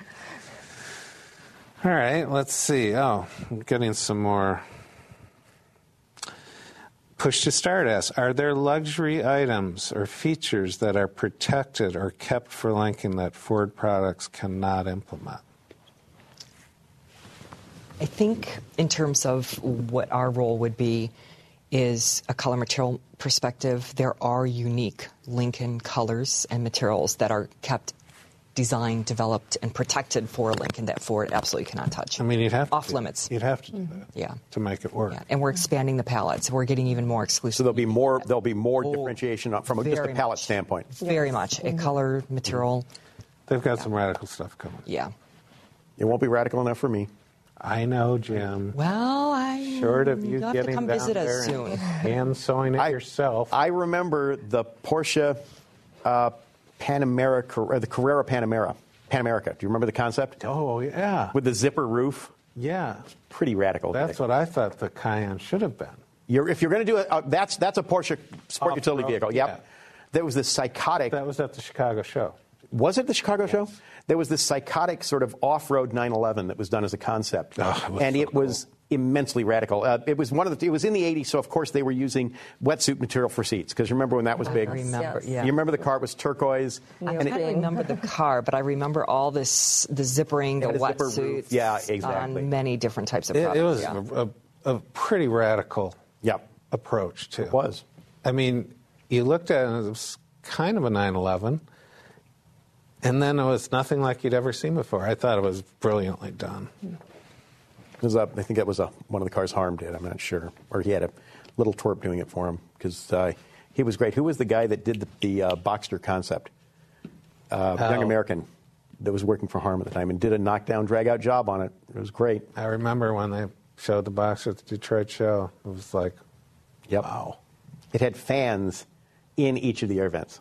Speaker 1: All right, let's see. Oh, I'm getting some more. Push to Start asks, are there luxury items or features that are protected or kept for Lincoln that Ford products cannot implement?
Speaker 6: I think in terms of what our role would be is a color material perspective. There are unique Lincoln colors and materials that are kept, designed, developed, and protected for Lincoln that Ford absolutely cannot touch.
Speaker 1: I mean, you'd have to
Speaker 6: off
Speaker 1: do,
Speaker 6: limits.
Speaker 1: You'd have to do
Speaker 6: mm-hmm.
Speaker 1: that.
Speaker 6: Yeah.
Speaker 1: To make it work.
Speaker 6: Yeah. And we're expanding the palette, so we're getting even more exclusive.
Speaker 4: So there'll be more. There'll be more
Speaker 6: oh,
Speaker 4: differentiation from just a palette
Speaker 6: much.
Speaker 4: standpoint.
Speaker 6: Very much a color material.
Speaker 1: They've got yeah. some radical stuff coming.
Speaker 6: Yeah.
Speaker 4: It won't be radical enough for me.
Speaker 1: I know, Jim.
Speaker 6: Well, I
Speaker 1: short of you
Speaker 6: you'll have
Speaker 1: getting
Speaker 6: to come
Speaker 1: down
Speaker 6: visit
Speaker 1: there
Speaker 6: us soon.
Speaker 1: and hand sewing it
Speaker 4: I,
Speaker 1: yourself.
Speaker 4: I remember the Porsche uh, Panamera, or the Carrera Panamera, Panamerica. Do you remember the concept?
Speaker 1: Oh yeah,
Speaker 4: with the zipper roof.
Speaker 1: Yeah,
Speaker 4: pretty radical.
Speaker 1: That's what I thought the Cayenne should have been.
Speaker 4: You're, if you're going to do it, uh, that's that's a Porsche sport
Speaker 1: Off
Speaker 4: utility
Speaker 1: road,
Speaker 4: vehicle.
Speaker 1: Yeah.
Speaker 4: Yep. There was this psychotic.
Speaker 1: That was at the Chicago show.
Speaker 4: Was it the Chicago
Speaker 1: yes.
Speaker 4: show? There was this psychotic sort of off-road nine eleven that was done as a concept,
Speaker 1: oh, it was
Speaker 4: and
Speaker 1: so
Speaker 4: it
Speaker 1: cool.
Speaker 4: was immensely radical. Uh, it was one of the. It was in the eighties, so of course they were using wetsuit material for seats. Because remember when that was big?
Speaker 6: I remember.
Speaker 5: Yes.
Speaker 6: Yeah.
Speaker 4: You remember the car was turquoise.
Speaker 6: I
Speaker 5: And
Speaker 6: don't
Speaker 5: it-
Speaker 6: remember the car, but I remember all this, the zippering,
Speaker 4: It
Speaker 6: the
Speaker 4: had a zipper
Speaker 6: wetsuits.
Speaker 4: roof. Yeah, exactly.
Speaker 6: On many different types of
Speaker 1: It,
Speaker 6: products.
Speaker 1: it was
Speaker 6: yeah.
Speaker 1: a, a pretty radical
Speaker 4: Yep.
Speaker 1: approach, too.
Speaker 4: It was.
Speaker 1: I mean, you looked at it and it was kind of a nine eleven, and then it was nothing like you'd ever seen before. I thought it was brilliantly done.
Speaker 4: It was a, I think that was a, one of the cars Harm did. I'm not sure. Or he had a little twerp doing it for him because uh, he was great. Who was the guy that did the, the uh, Boxster concept? Uh,
Speaker 1: Oh.
Speaker 4: Young American that was working for Harm at the time and did a knockdown, drag-out job on it. It was great.
Speaker 1: I remember when they showed the box at the Detroit show. It was like,
Speaker 4: Yep.
Speaker 1: wow.
Speaker 4: It had fans in each of the air vents.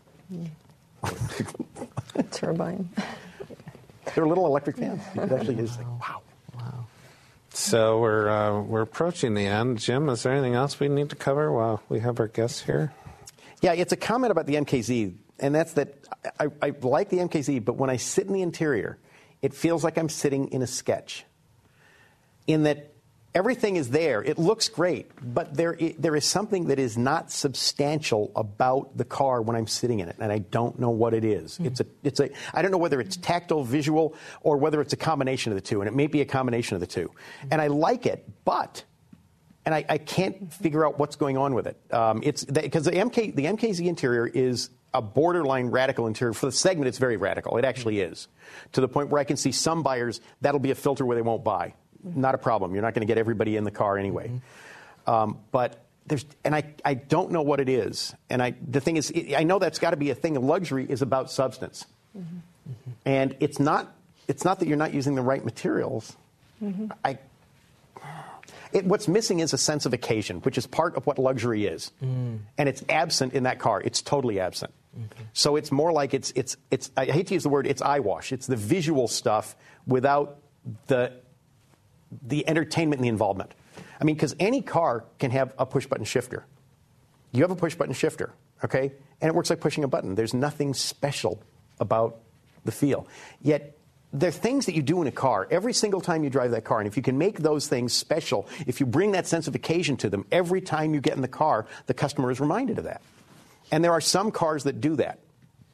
Speaker 5: Turbine.
Speaker 4: They were little electric fans. You could actually just like, wow.
Speaker 6: Wow.
Speaker 1: So we're uh, we're approaching the end. Jim, is there anything else we need to cover while we have our guests here?
Speaker 4: Yeah, it's a comment about the M K Z, and that's that I, I like the M K Z, but when I sit in the interior, it feels like I'm sitting in a sketch. In that everything is there, it looks great, but there i- there is something that is not substantial about the car when I'm sitting in it, and I don't know what it is. It's a it's a I don't know whether it's tactile, visual, or whether it's a combination of the two, and it may be a combination of the two. And I like it, but. And I, I can't figure out what's going on with it. Um, it's because the, the M K the M K Z interior is a borderline radical interior. For the segment, it's very radical. It actually is, to the point where I can see some buyers that'll be a filter where they won't buy. Not a problem. You're not going to get everybody in the car anyway. Mm-hmm. Um, but there's, and I, I don't know what it is. And I the thing is, I know that's got to be a thing. Luxury is about substance, mm-hmm. and it's not. It's not that you're not using the right materials. Mm-hmm. I. It, what's missing is a sense of occasion, which is part of what luxury is, mm. and it's absent in that car. It's totally absent. Okay. So it's more like it's it's it's. I hate to use the word. It's eyewash. It's the visual stuff without the the entertainment and the involvement. I mean, because any car can have a push button shifter. You have a push button shifter, okay, and it works like pushing a button. There's nothing special about the feel. Yet there are things that you do in a car every single time you drive that car. And if you can make those things special, if you bring that sense of occasion to them, every time you get in the car, the customer is reminded of that. And there are some cars that do that.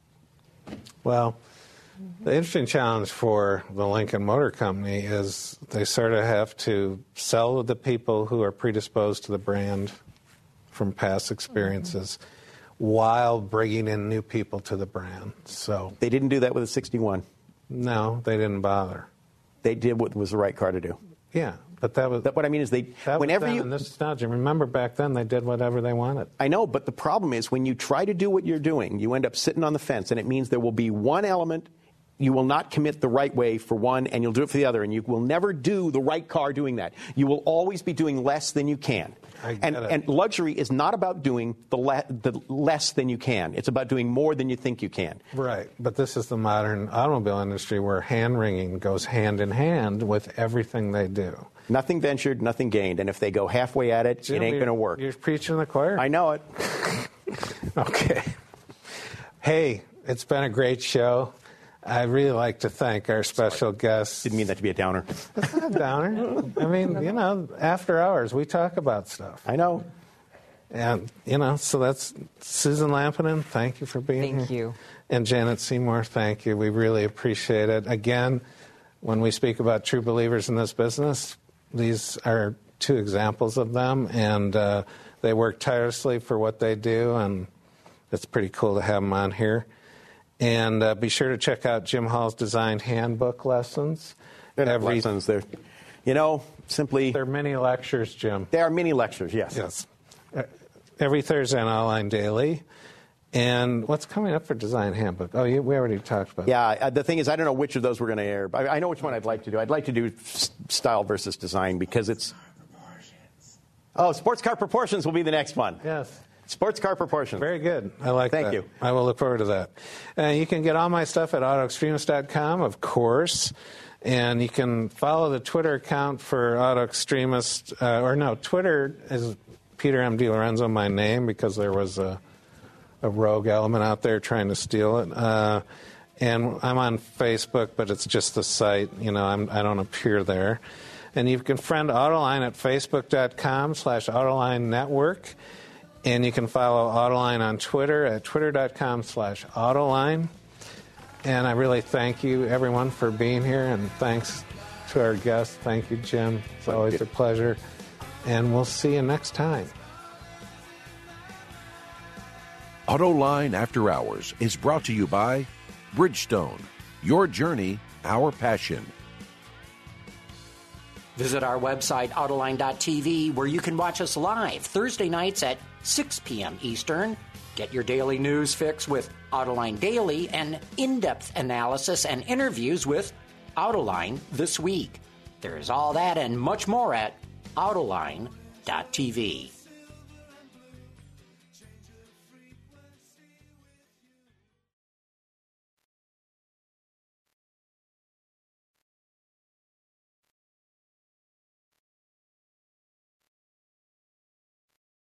Speaker 1: Well, the interesting challenge for the Lincoln Motor Company is they sort of have to sell to the people who are predisposed to the brand from past experiences mm-hmm. while bringing in new people to the brand. So
Speaker 4: they didn't do that with a sixty-one.
Speaker 1: No, they didn't bother.
Speaker 4: They did what was the right car to do.
Speaker 1: Yeah, but that was...
Speaker 4: That, what I mean is they...
Speaker 1: That
Speaker 4: whenever
Speaker 1: was
Speaker 4: you,
Speaker 1: in nostalgia. Remember back then they did whatever they wanted.
Speaker 4: I know, but the problem is when you try to do what you're doing, you end up sitting on the fence, and it means there will be one element you will not commit the right way for one, and you'll do it for the other, and you will never do the right car doing that. You will always be doing less than you can.
Speaker 1: I get
Speaker 4: and,
Speaker 1: it.
Speaker 4: and luxury is not about doing the, le- the less than you can. It's about doing more than you think you can.
Speaker 1: Right, but this is the modern automobile industry where hand-wringing goes hand in hand with everything they do.
Speaker 4: Nothing ventured, nothing gained, and if they go halfway at it,
Speaker 1: Jim,
Speaker 4: it ain't
Speaker 1: you're-
Speaker 4: going to work.
Speaker 1: You're preaching to the choir?
Speaker 4: I know it.
Speaker 1: Okay. Hey, it's been a great show. I'd really like to thank our special guests.
Speaker 4: Didn't mean that to be a downer.
Speaker 1: It's not a downer. I mean, you know, after hours, we talk about stuff.
Speaker 4: I know.
Speaker 1: And, you know, so that's Susan Lampinen. Thank you for being
Speaker 6: Thank
Speaker 1: here.
Speaker 6: you.
Speaker 1: And Janet Seymour, thank you. We really appreciate it. Again, when we speak about true believers in this business, these are two examples of them. And uh, they work tirelessly for what they do. And it's pretty cool to have them on here. And uh, be sure to check out Jim Hall's Design Handbook lessons.
Speaker 4: They're not
Speaker 1: Every,
Speaker 4: lessons. They're, you know, simply...
Speaker 1: They're mini lectures, Jim.
Speaker 4: They are mini lectures, yes.
Speaker 1: Yes. Uh, every Thursday on Online Daily. And what's coming up for Design Handbook? Oh, you, we already talked about
Speaker 4: Yeah, uh, the thing is, I don't know which of those we're going to air. I, I know which one I'd like to do. I'd like to do s- style versus design because it's... Oh, sports car proportions will be the next one.
Speaker 1: Yes.
Speaker 4: Sports car proportions.
Speaker 1: Very good. I like
Speaker 4: Thank
Speaker 1: that.
Speaker 4: you.
Speaker 1: I will look forward to that. Uh, you can get all my stuff at auto extremist dot com, of course. And you can follow the Twitter account for Auto Extremist. Uh, or no, Twitter is Peter M. DiLorenzo, my name, because there was a, a rogue element out there trying to steal it. Uh, and I'm on Facebook, but it's just the site. You know, I'm, I don't appear there. And you can friend Autoline at facebook.com slash Autoline Network. And you can follow Autoline on Twitter at twitter.com slash Autoline. And I really thank you, everyone, for being here. And thanks to our guests. Thank you, Jim. It's always a pleasure. And we'll see you next time.
Speaker 2: Autoline After Hours is brought to you by Bridgestone. Your journey, our passion.
Speaker 3: Visit our website, autoline dot t v, where you can watch us live Thursday nights at six p.m. Eastern. Get your daily news fix with Autoline Daily and in-depth analysis and interviews with Autoline This Week. There is all that and much more at autoline dot t v.